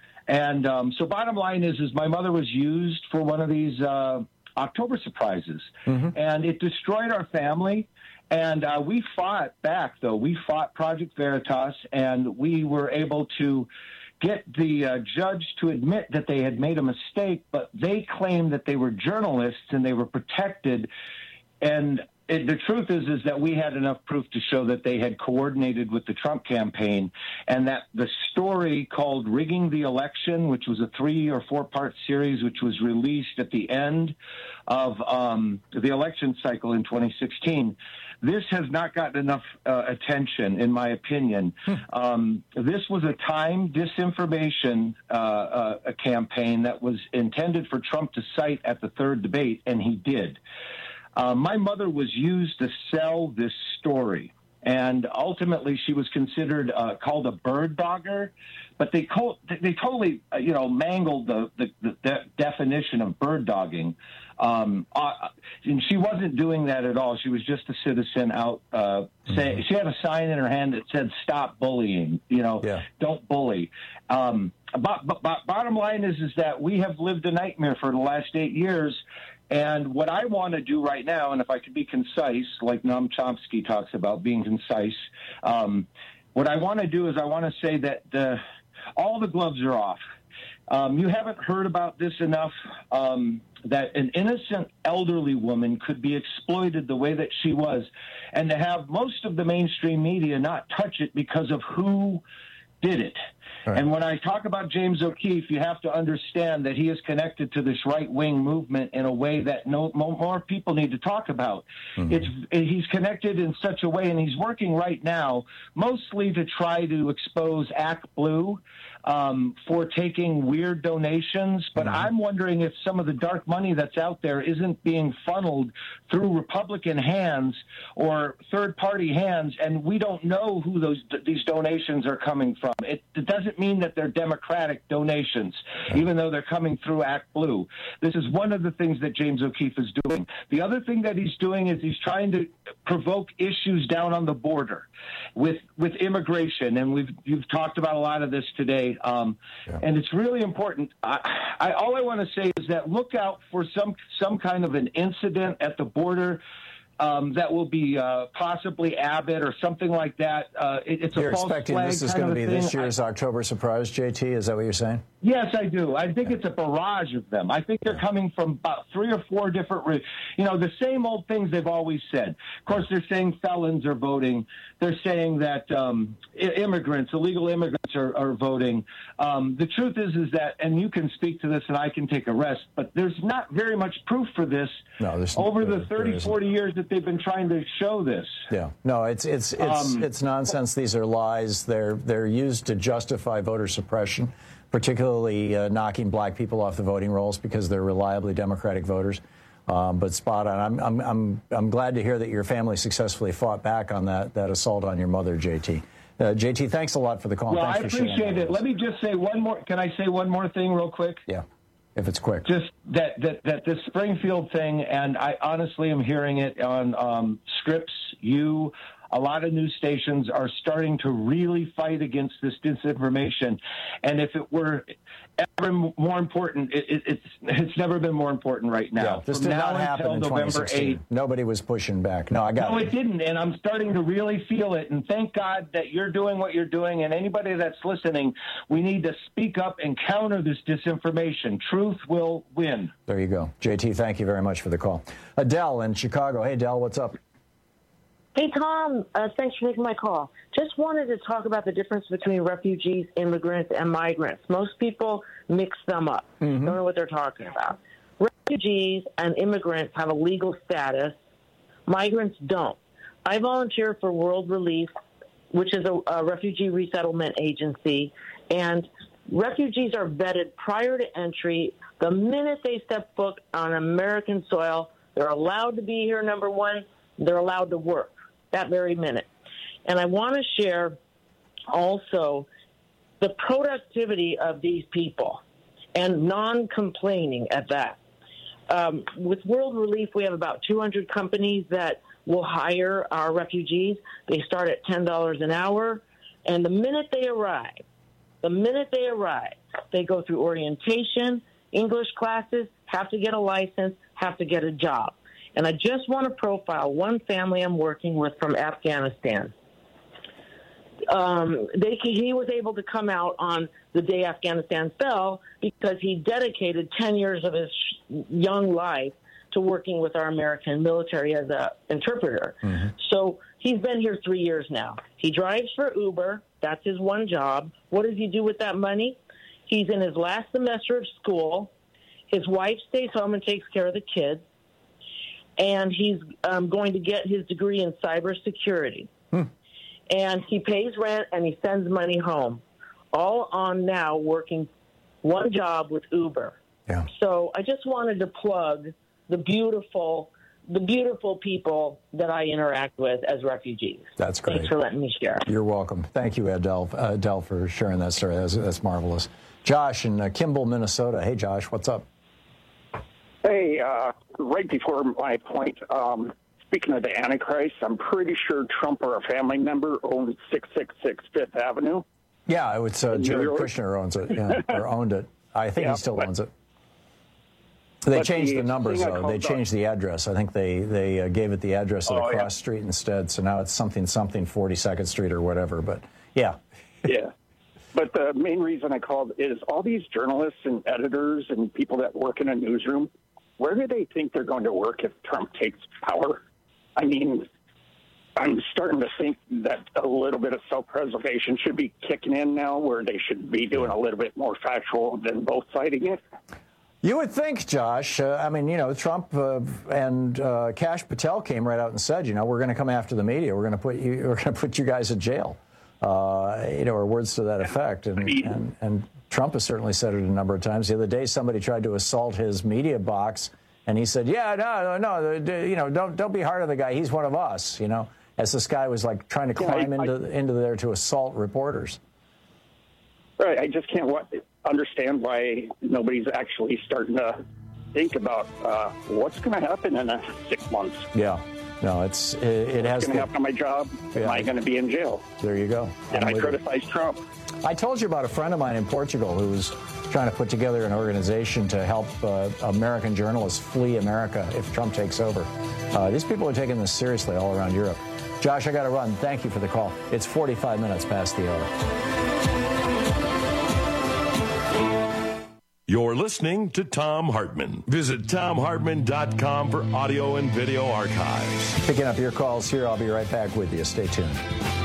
And um, so bottom line is, is my mother was used for one of these uh, October surprises, mm-hmm. and it destroyed our family. And uh, we fought back, though. We fought Project Veritas, and we were able to get the uh, judge to admit that they had made a mistake, but they claimed that they were journalists and they were protected. And it, the truth is, is that we had enough proof to show that they had coordinated with the Trump campaign, and that the story called Rigging the Election, which was a three or four part series, which was released at the end of um, the election cycle in twenty sixteen, this has not gotten enough uh, attention, in my opinion. Hmm. Um, this was a timed disinformation uh, uh, a campaign that was intended for Trump to cite at the third debate, and he did. Uh, my mother was used to sell this story. and ultimately she was considered uh, called a bird dogger. But they co- they totally uh, you know mangled the, the, the de- definition of bird dogging. Um, uh, and she wasn't doing that at all. She was just a citizen out uh, saying, mm-hmm. she had a sign in her hand that said, "Stop bullying," you know, yeah. don't bully. Um, but, but, but bottom line is, is that we have lived a nightmare for the last eight years. And what I want to do right now, and if I could be concise, like Noam Chomsky talks about being concise, um, what I want to do is I want to say that the, all the gloves are off. Um, you haven't heard about this enough, um, that an innocent elderly woman could be exploited the way that she was, and to have most of the mainstream media not touch it because of who did it. Right. And when I talk about James O'Keefe, you have to understand that he is connected to this right-wing movement in a way that no more people need to talk about. Mm-hmm. It's he's connected in such a way, and he's working right now mostly to try to expose ActBlue um, for taking weird donations. But mm-hmm. I'm wondering if some of the dark money that's out there isn't being funneled through Republican hands or third-party hands, and we don't know who those these donations are coming from. It, it doesn't mean that they're Democratic donations, even though they're coming through ActBlue. This is one of the things that James O'Keefe is doing. The other thing that he's doing is he's trying to provoke issues down on the border with with immigration, and we've you've talked about a lot of this today, um, yeah. and it's really important. I, I, all I want to say is that look out for some some kind of an incident at the border. Um, that will be uh, possibly Abbott or something like that. Uh, it, it's you're a false expecting flag this is going to be thing. this year's I, October surprise, J T? Is that what you're saying? Yes, I do. I think it's a barrage of them. I think they're coming from about three or four different, you know, the same old things they've always said. Of course, they're saying felons are voting. They're saying that um, immigrants, illegal immigrants are, are voting. Um, the truth is, is that, and you can speak to this and I can take a rest, but there's not very much proof for this no, over there, the thirty, forty years that they've been trying to show this. Yeah. No, it's it's it's um, it's nonsense. These are lies. They're they're used to justify voter suppression, particularly uh, knocking black people off the voting rolls because they're reliably Democratic voters. Um, but spot on. I'm I'm I'm I'm glad to hear that your family successfully fought back on that that assault on your mother, J T. Uh, J T, thanks a lot for the call. Well, thanks I for appreciate it. Let me just say one more. Can I say one more thing real quick? Yeah, if it's quick. Just that that that this Springfield thing, and I honestly am hearing it on um, Scripps. You. A lot of news stations are starting to really fight against this disinformation. And if it were ever more important, it, it, it's it's never been more important right now. Yeah, this From did now not happen in November twenty sixteen. eighth. Nobody was pushing back. No, I got no, it. No, it didn't. And I'm starting to really feel it. And thank God that you're doing what you're doing. And anybody that's listening, we need to speak up and counter this disinformation. Truth will win. There you go. J T, thank you very much for the call. Adele in Chicago. Hey, Adele, what's up? Hey, Tom, uh, thanks for taking my call. Just wanted to talk about the difference between refugees, immigrants, and migrants. Most people mix them up. Mm-hmm. Don't know what they're talking about. Refugees and immigrants have a legal status. Migrants don't. I volunteer for World Relief, which is a, a refugee resettlement agency, and refugees are vetted prior to entry. The minute they step foot on American soil, they're allowed to be here, number one. They're allowed to work that very minute. And I want to share also the productivity of these people and non-complaining at that. Um, with World Relief, we have about two hundred companies that will hire our refugees. They start at ten dollars an hour. And the minute they arrive, the minute they arrive, they go through orientation, English classes, have to get a license, have to get a job. And I just want to profile one family I'm working with from Afghanistan. Um, they, he was able to come out on the day Afghanistan fell because he dedicated ten years of his young life to working with our American military as an interpreter. Mm-hmm. So he's been here three years now. He drives for Uber. That's his one job. What does he do with that money? He's in his last semester of school. His wife stays home and takes care of the kids. And he's um, going to get his degree in cybersecurity. Hmm. And he pays rent and he sends money home, all on now working one job with Uber. Yeah. So I just wanted to plug the beautiful the beautiful people that I interact with as refugees. That's great. Thanks for letting me share. You're welcome. Thank you, Adele, uh, Adele for sharing that story. That's, that's marvelous. Josh in uh, Kimball, Minnesota. Hey, Josh, what's up? Hey, uh, right before my point, um, speaking of the Antichrist, I'm pretty sure Trump or a family member owns six six six Fifth Avenue. Yeah, it's uh, Jared Kushner owns it, yeah, or owned it. I think yeah, he still but, owns it. They changed the, the numbers, though. They changed the address. I think they, they uh, gave it the address at oh, a cross yeah. street instead, so now it's something, something, forty-second Street or whatever, but yeah. Yeah. But the main reason I called is all these journalists and editors and people that work in a newsroom, where do they think they're going to work if Trump takes power? I mean, I'm starting to think that a little bit of self-preservation should be kicking in now, where they should be doing a little bit more factual than both siding it. You would think, Josh. Uh, I mean, you know, Trump uh, and uh, Kash Patel came right out and said, you know, we're going to come after the media. We're going to put you. We're going to put you guys in jail. Uh, you know, or words to that effect. And, and and Trump has certainly said it a number of times. The other day, somebody tried to assault his media box, and he said, "Yeah, no, no, no, you know, don't don't be hard on the guy. He's one of us." You know, as this guy was like trying to climb yeah, I, into I, into there to assault reporters. Right. I just can't understand why nobody's actually starting to think about uh, what's going to happen in uh, six months. Yeah. No, it's it, it has. What's going to happen on my job? Yeah. Am I going to be in jail? There you go. And I criticize Trump. I told you about a friend of mine in Portugal who was trying to put together an organization to help uh, American journalists flee America if Trump takes over. Uh, these people are taking this seriously all around Europe. Josh, I got to run. Thank you for the call. It's forty-five minutes past the hour. You're listening to Thom Hartmann. Visit Thom Hartmann dot com for audio and video archives. Picking up your calls here. I'll be right back with you. Stay tuned.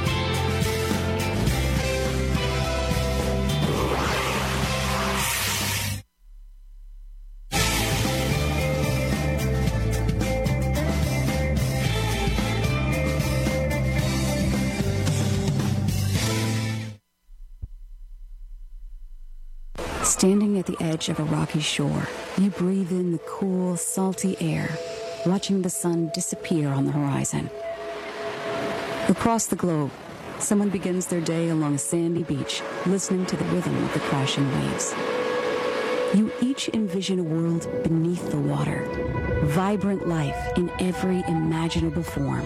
Standing at the edge of a rocky shore, you breathe in the cool, salty air, watching the sun disappear on the horizon. Across the globe, someone begins their day along a sandy beach, listening to the rhythm of the crashing waves. You each envision a world beneath the water, vibrant life in every imaginable form.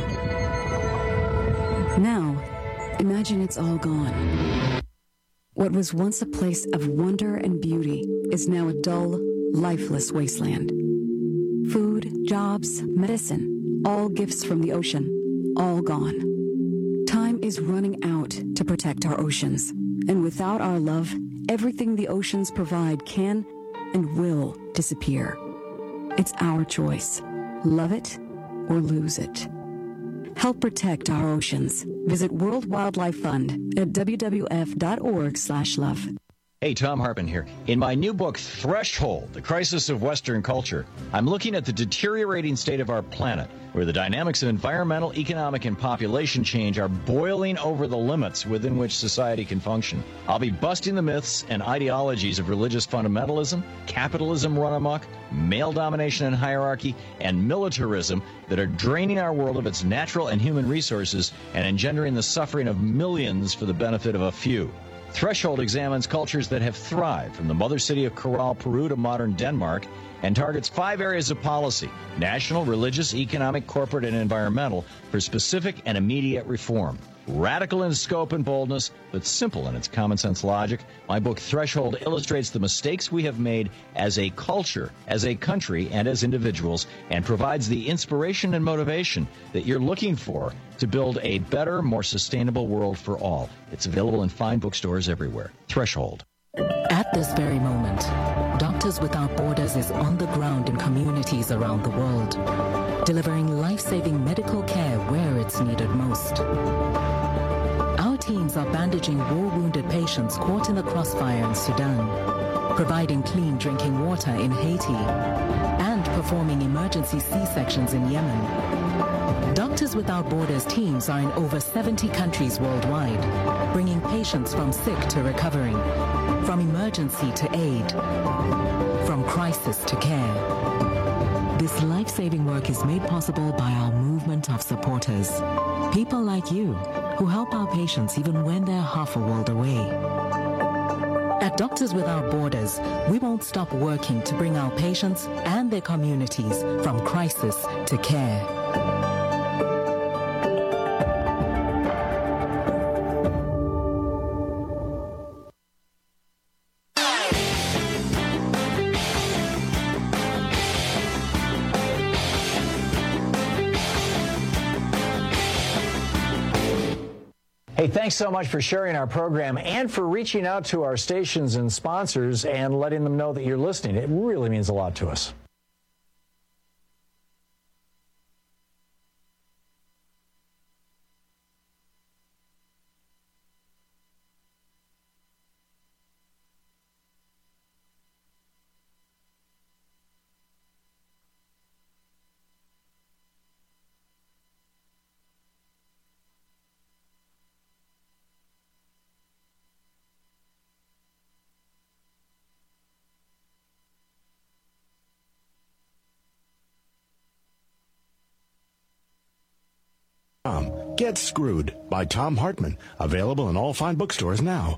Now, imagine it's all gone. What was once a place of wonder and beauty is now a dull, lifeless wasteland. Food, jobs, medicine, all gifts from the ocean, all gone. Time is running out to protect our oceans, and without our love, everything the oceans provide can and will disappear. It's our choice. Love it or lose it. Help protect our oceans. Visit World Wildlife Fund at w w f dot org slash love. Hey, Thom Hartmann here. In my new book, Threshold, The Crisis of Western Culture, I'm looking at the deteriorating state of our planet, where the dynamics of environmental, economic, and population change are boiling over the limits within which society can function. I'll be busting the myths and ideologies of religious fundamentalism, capitalism run amok, male domination and hierarchy, and militarism that are draining our world of its natural and human resources and engendering the suffering of millions for the benefit of a few. Threshold examines cultures that have thrived from the mother city of Corral, Peru to modern Denmark, and targets five areas of policy: national, religious, economic, corporate, and environmental, for specific and immediate reform. Radical in scope and boldness, but simple in its common sense logic, my book Threshold illustrates the mistakes we have made as a culture, as a country, and as individuals, and provides the inspiration and motivation that you're looking for to build a better, more sustainable world for all. It's available in fine bookstores everywhere. Threshold. At this very moment, Doctors Without Borders is on the ground in communities around the world, delivering life-saving medical care where it's needed most. Our teams are bandaging war-wounded patients caught in the crossfire in Sudan, providing clean drinking water in Haiti, and performing emergency C-sections in Yemen. Doctors Without Borders teams are in over seventy countries worldwide, bringing patients from sick to recovering, from emergency to aid, from crisis to care. This life-saving work is made possible by our movement of supporters. People like you who help our patients even when they're half a world away. At Doctors Without Borders, we won't stop working to bring our patients and their communities from crisis to care. Hey, thanks so much for sharing our program and for reaching out to our stations and sponsors and letting them know that you're listening. It really means a lot to us. Get Screwed by Tom Hartman. Available in all fine bookstores now.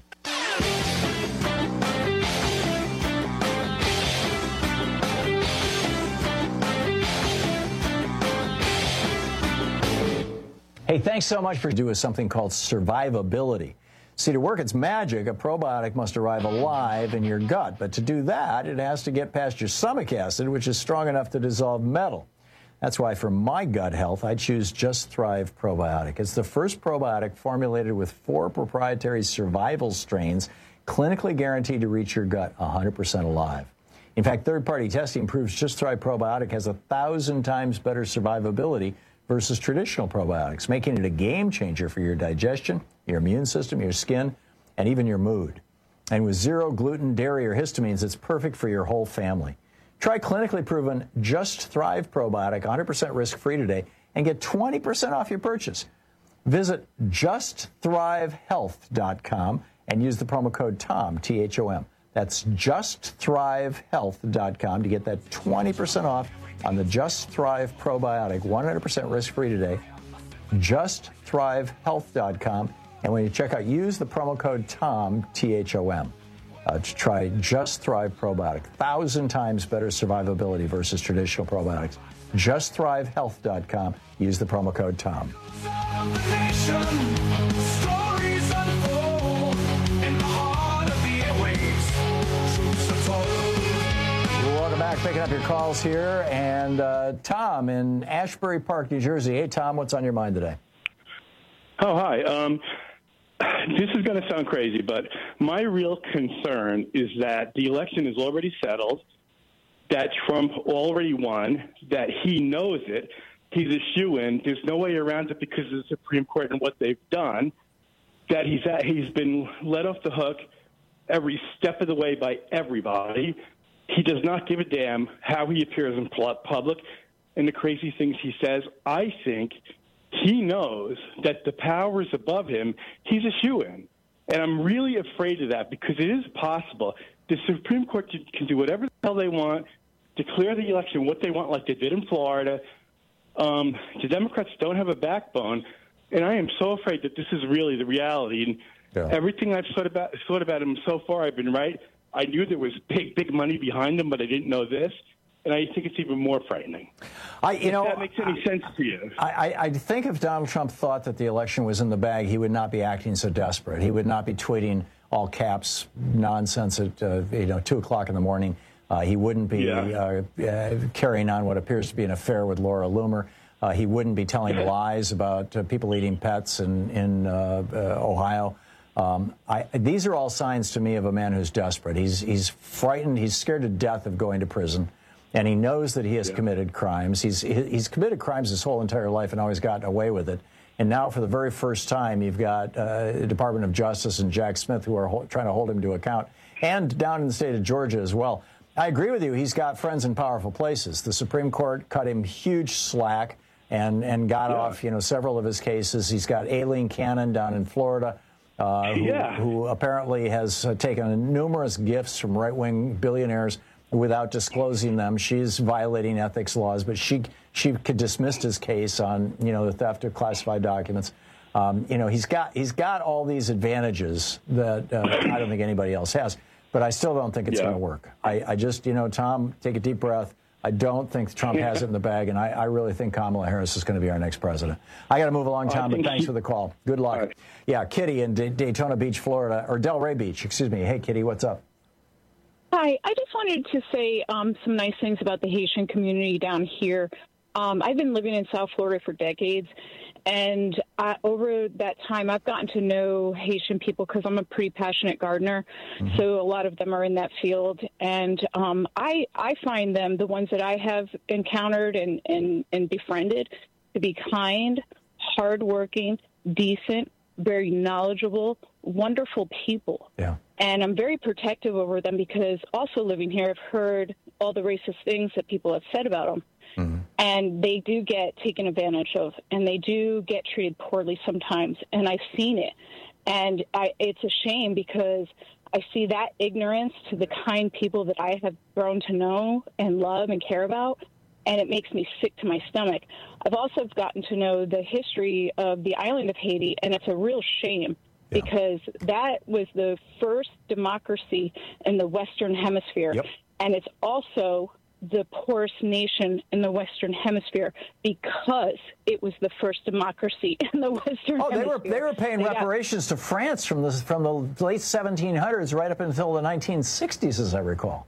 Hey, thanks so much for doing something called survivability. See, to work its magic, a probiotic must arrive alive in your gut. But to do that, it has to get past your stomach acid, which is strong enough to dissolve metal. That's why for my gut health, I choose Just Thrive Probiotic. It's the first probiotic formulated with four proprietary survival strains, clinically guaranteed to reach your gut one hundred percent alive. In fact, third-party testing proves Just Thrive Probiotic has a thousand times better survivability versus traditional probiotics, making it a game changer for your digestion, your immune system, your skin, and even your mood. And with zero gluten, dairy, or histamines, it's perfect for your whole family. Try clinically proven Just Thrive Probiotic, one hundred percent risk-free today, and get twenty percent off your purchase. Visit just thrive health dot com and use the promo code TOM, T H O M. That's just thrive health dot com to get that twenty percent off on the Just Thrive Probiotic, one hundred percent risk-free today. just thrive health dot com. And when you check out, use the promo code TOM, T H O M. Uh, to try Just Thrive Probiotic. Thousand times better survivability versus traditional probiotics. just thrive health dot com. Use the promo code TOM. Welcome back. Picking up your calls here. And uh, Tom in Ashbury Park, New Jersey. Hey, Tom, what's on your mind today? Oh, hi. Um, This is going to sound crazy, but my real concern is that the election is already settled, that Trump already won, that he knows it, he's a shoo-in, there's no way around it because of the Supreme Court and what they've done, that he's at, he's been let off the hook every step of the way by everybody. He does not give a damn how he appears in public and the crazy things he says. I think he knows that the powers above him, he's a shoo-in. And I'm really afraid of that because it is possible. The Supreme Court can do whatever the hell they want, declare the election what they want, like they did in Florida. Um, the Democrats don't have a backbone, and I am so afraid that this is really the reality. And yeah. everything I've thought about, thought about him so far, I've been right. I knew there was big, big money behind him, but I didn't know this. And I think it's even more frightening. I, you if know, that makes any sense to you. I, I, I think if Donald Trump thought that the election was in the bag, he would not be acting so desperate. He would not be tweeting all caps nonsense at uh, you know two o'clock in the morning. Uh, he wouldn't be yeah. uh, uh, carrying on what appears to be an affair with Laura Loomer. Uh, he wouldn't be telling lies about uh, people eating pets in in uh, uh, Ohio. Um, I, these are all signs to me of a man who's desperate. He's he's frightened. He's scared to death of going to prison. And he knows that he has yeah. committed crimes. He's he's committed crimes his whole entire life and always gotten away with it. And now, for the very first time, you've got uh, the Department of Justice and Jack Smith who are ho- trying to hold him to account, and down in the state of Georgia as well. I agree with you. He's got friends in powerful places. The Supreme Court cut him huge slack and and got yeah. off, you know, several of his cases. He's got Aileen Cannon down in Florida, uh, who, yeah. who apparently has uh, taken numerous gifts from right-wing billionaires without disclosing them. She's violating ethics laws, but she she could dismiss his case on, you know, the theft of classified documents. Um, you know, he's got he's got all these advantages that uh, I don't think anybody else has, but I still don't think it's Yeah. going to work. I, I just, you know, Tom, take a deep breath. I don't think Trump has it in the bag, and I, I really think Kamala Harris is going to be our next president. I got to move along, Tom, but thanks for the call. Good luck. Right. Yeah, Kitty in D- Daytona Beach, Florida, or Delray Beach, excuse me. Hey, Kitty, what's up? Hi, I just wanted to say um, some nice things about the Haitian community down here. Um, I've been living in South Florida for decades, and I, over that time, I've gotten to know Haitian people because I'm a pretty passionate gardener. Mm-hmm. So a lot of them are in that field, and um, I I find them, the ones that I have encountered and, and, and befriended, to be kind, hardworking, decent, very knowledgeable, wonderful people. Yeah. And I'm very protective over them because also living here, I've heard all the racist things that people have said about them. Mm-hmm. And they do get taken advantage of, and they do get treated poorly sometimes. And I've seen it. And I, it's a shame because I see that ignorance to the kind people that I have grown to know and love and care about, and it makes me sick to my stomach. I've also gotten to know the history of the island of Haiti, and it's a real shame yeah. because that was the first democracy in the Western Hemisphere. Yep. And it's also the poorest nation in the Western Hemisphere because it was the first democracy in the Western oh, Hemisphere. they were they were paying they reparations got, to France from the from the late seventeen hundreds right up until the nineteen sixties, as I recall.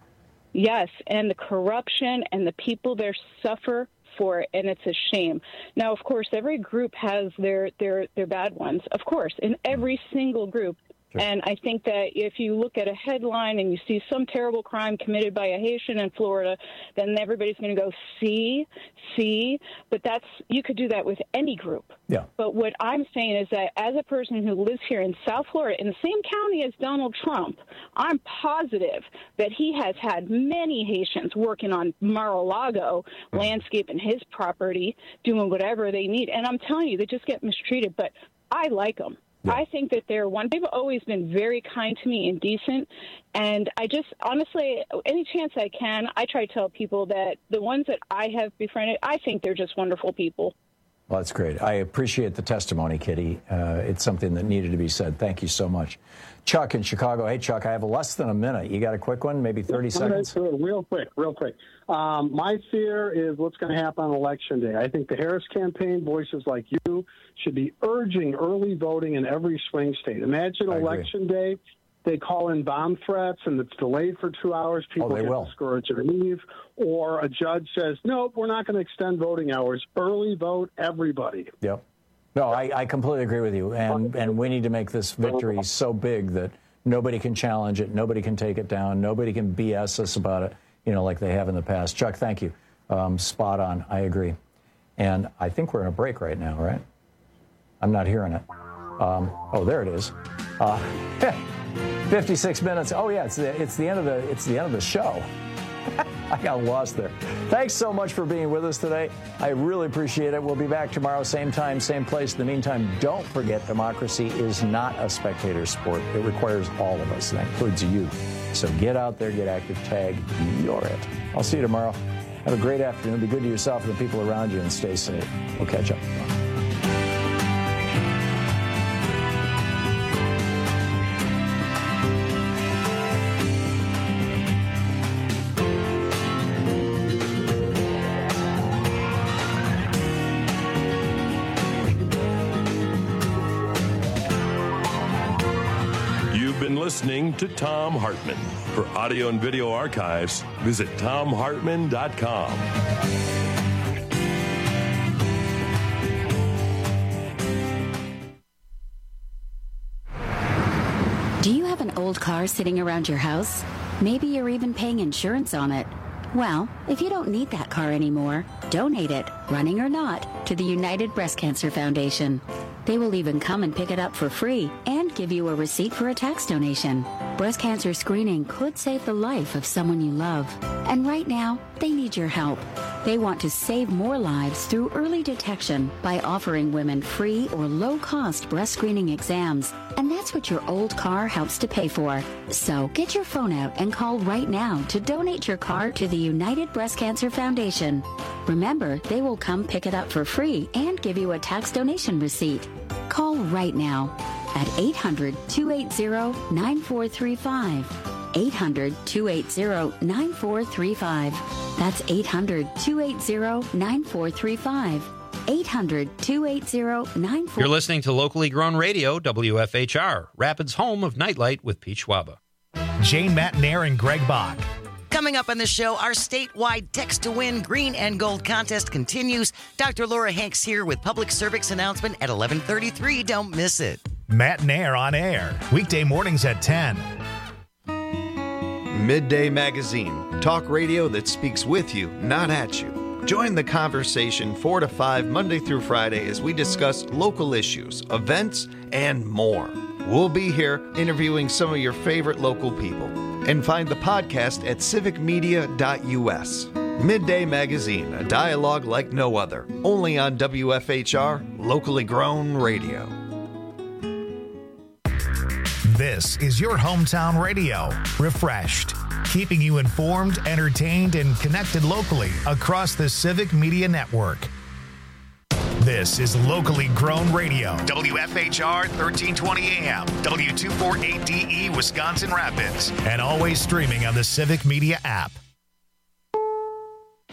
Yes, and the corruption and the people there suffer for it, and it's a shame. Now, of course, every group has their their their bad ones, of course, in every single group. And I think that if you look at a headline and you see some terrible crime committed by a Haitian in Florida, then everybody's going to go, see, see. But that's you could do that with any group. Yeah. But what I'm saying is that as a person who lives here in South Florida, in the same county as Donald Trump, I'm positive that he has had many Haitians working on Mar-a-Lago, mm-hmm. landscaping his property, doing whatever they need. And I'm telling you, they just get mistreated. But I like them. Yeah. I think that they're one. They've always been very kind to me and decent. And I just, honestly, any chance I can, I try to tell people that the ones that I have befriended, I think they're just wonderful people. Well, that's great. I appreciate the testimony, Kitty. Uh, it's something that needed to be said. Thank you so much. Chuck in Chicago. Hey, Chuck, I have less than a minute. You got a quick one, maybe thirty seconds? Real quick, real quick. Um, my fear is what's going to happen on Election Day. I think the Harris campaign, voices like you, should be urging early voting in every swing state. Imagine I Election agree. Day, they call in bomb threats and it's delayed for two hours. People oh, they get will. discouraged and leave. Or a judge says, nope, we're not going to extend voting hours. Early vote, everybody. Yep. No, I, I completely agree with you. And, and we need to make this victory so big that nobody can challenge it. Nobody can take it down. Nobody can B S us about it, you know, like they have in the past. Chuck, thank you. Um, spot on. I agree. And I think we're in a break right now, right? I'm not hearing it. Um, oh, there it is. Uh, fifty-six minutes. Oh, yeah, it's the, it's the end of the it's the end of the show. I got lost there. Thanks so much for being with us today. I really appreciate it. We'll be back tomorrow, same time, same place. In the meantime, don't forget democracy is not a spectator sport. It requires all of us. That includes you. So get out there, get active, tag, you're it. I'll see you tomorrow. Have a great afternoon. Be good to yourself and the people around you and stay safe. We'll catch up tomorrow. Listening to Thom Hartmann. For audio and video archives, visit thom hartmann dot com. Do you have an old car sitting around your house? Maybe you're even paying insurance on it. Well, if you don't need that car anymore, donate it, running or not, to the United Breast Cancer Foundation. They will even come and pick it up for free and give you a receipt for a tax donation. Breast cancer screening could save the life of someone you love. And right now, they need your help. They want to save more lives through early detection by offering women free or low-cost breast screening exams. And that's what your old car helps to pay for. So get your phone out and call right now to donate your car to the United Breast Cancer Foundation. Remember, they will come pick it up for free and give you a tax donation receipt. Call right now at eight hundred, two eight zero, nine four three five. eight hundred, two eight zero, nine four three five. That's eight hundred, two eight zero, nine four three five. eight hundred, two eight zero, nine four three five. You're listening to locally grown radio, W F H R, Rapids' home of Nightlight with Pete Schwaba. Jane Matnair and Greg Bach. Coming up on the show, our statewide Text to Win Green and Gold contest continues. Doctor Laura Hanks here with public service announcement at eleven thirty-three. Don't miss it. Matnair on air, weekday mornings at ten. Midday Magazine, talk radio that speaks with you, not at you. Join the conversation four to five Monday through Friday as we discuss local issues, events, and more. We'll be here interviewing some of your favorite local people. And find the podcast at civic media dot U S. Midday Magazine, a dialogue like no other. Only on W F H R, locally grown radio. This is your hometown radio, refreshed, keeping you informed, entertained, and connected locally across the Civic Media Network. This is locally grown radio, W F H R thirteen twenty A M, W two forty-eight D E Wisconsin Rapids, and always streaming on the Civic Media app.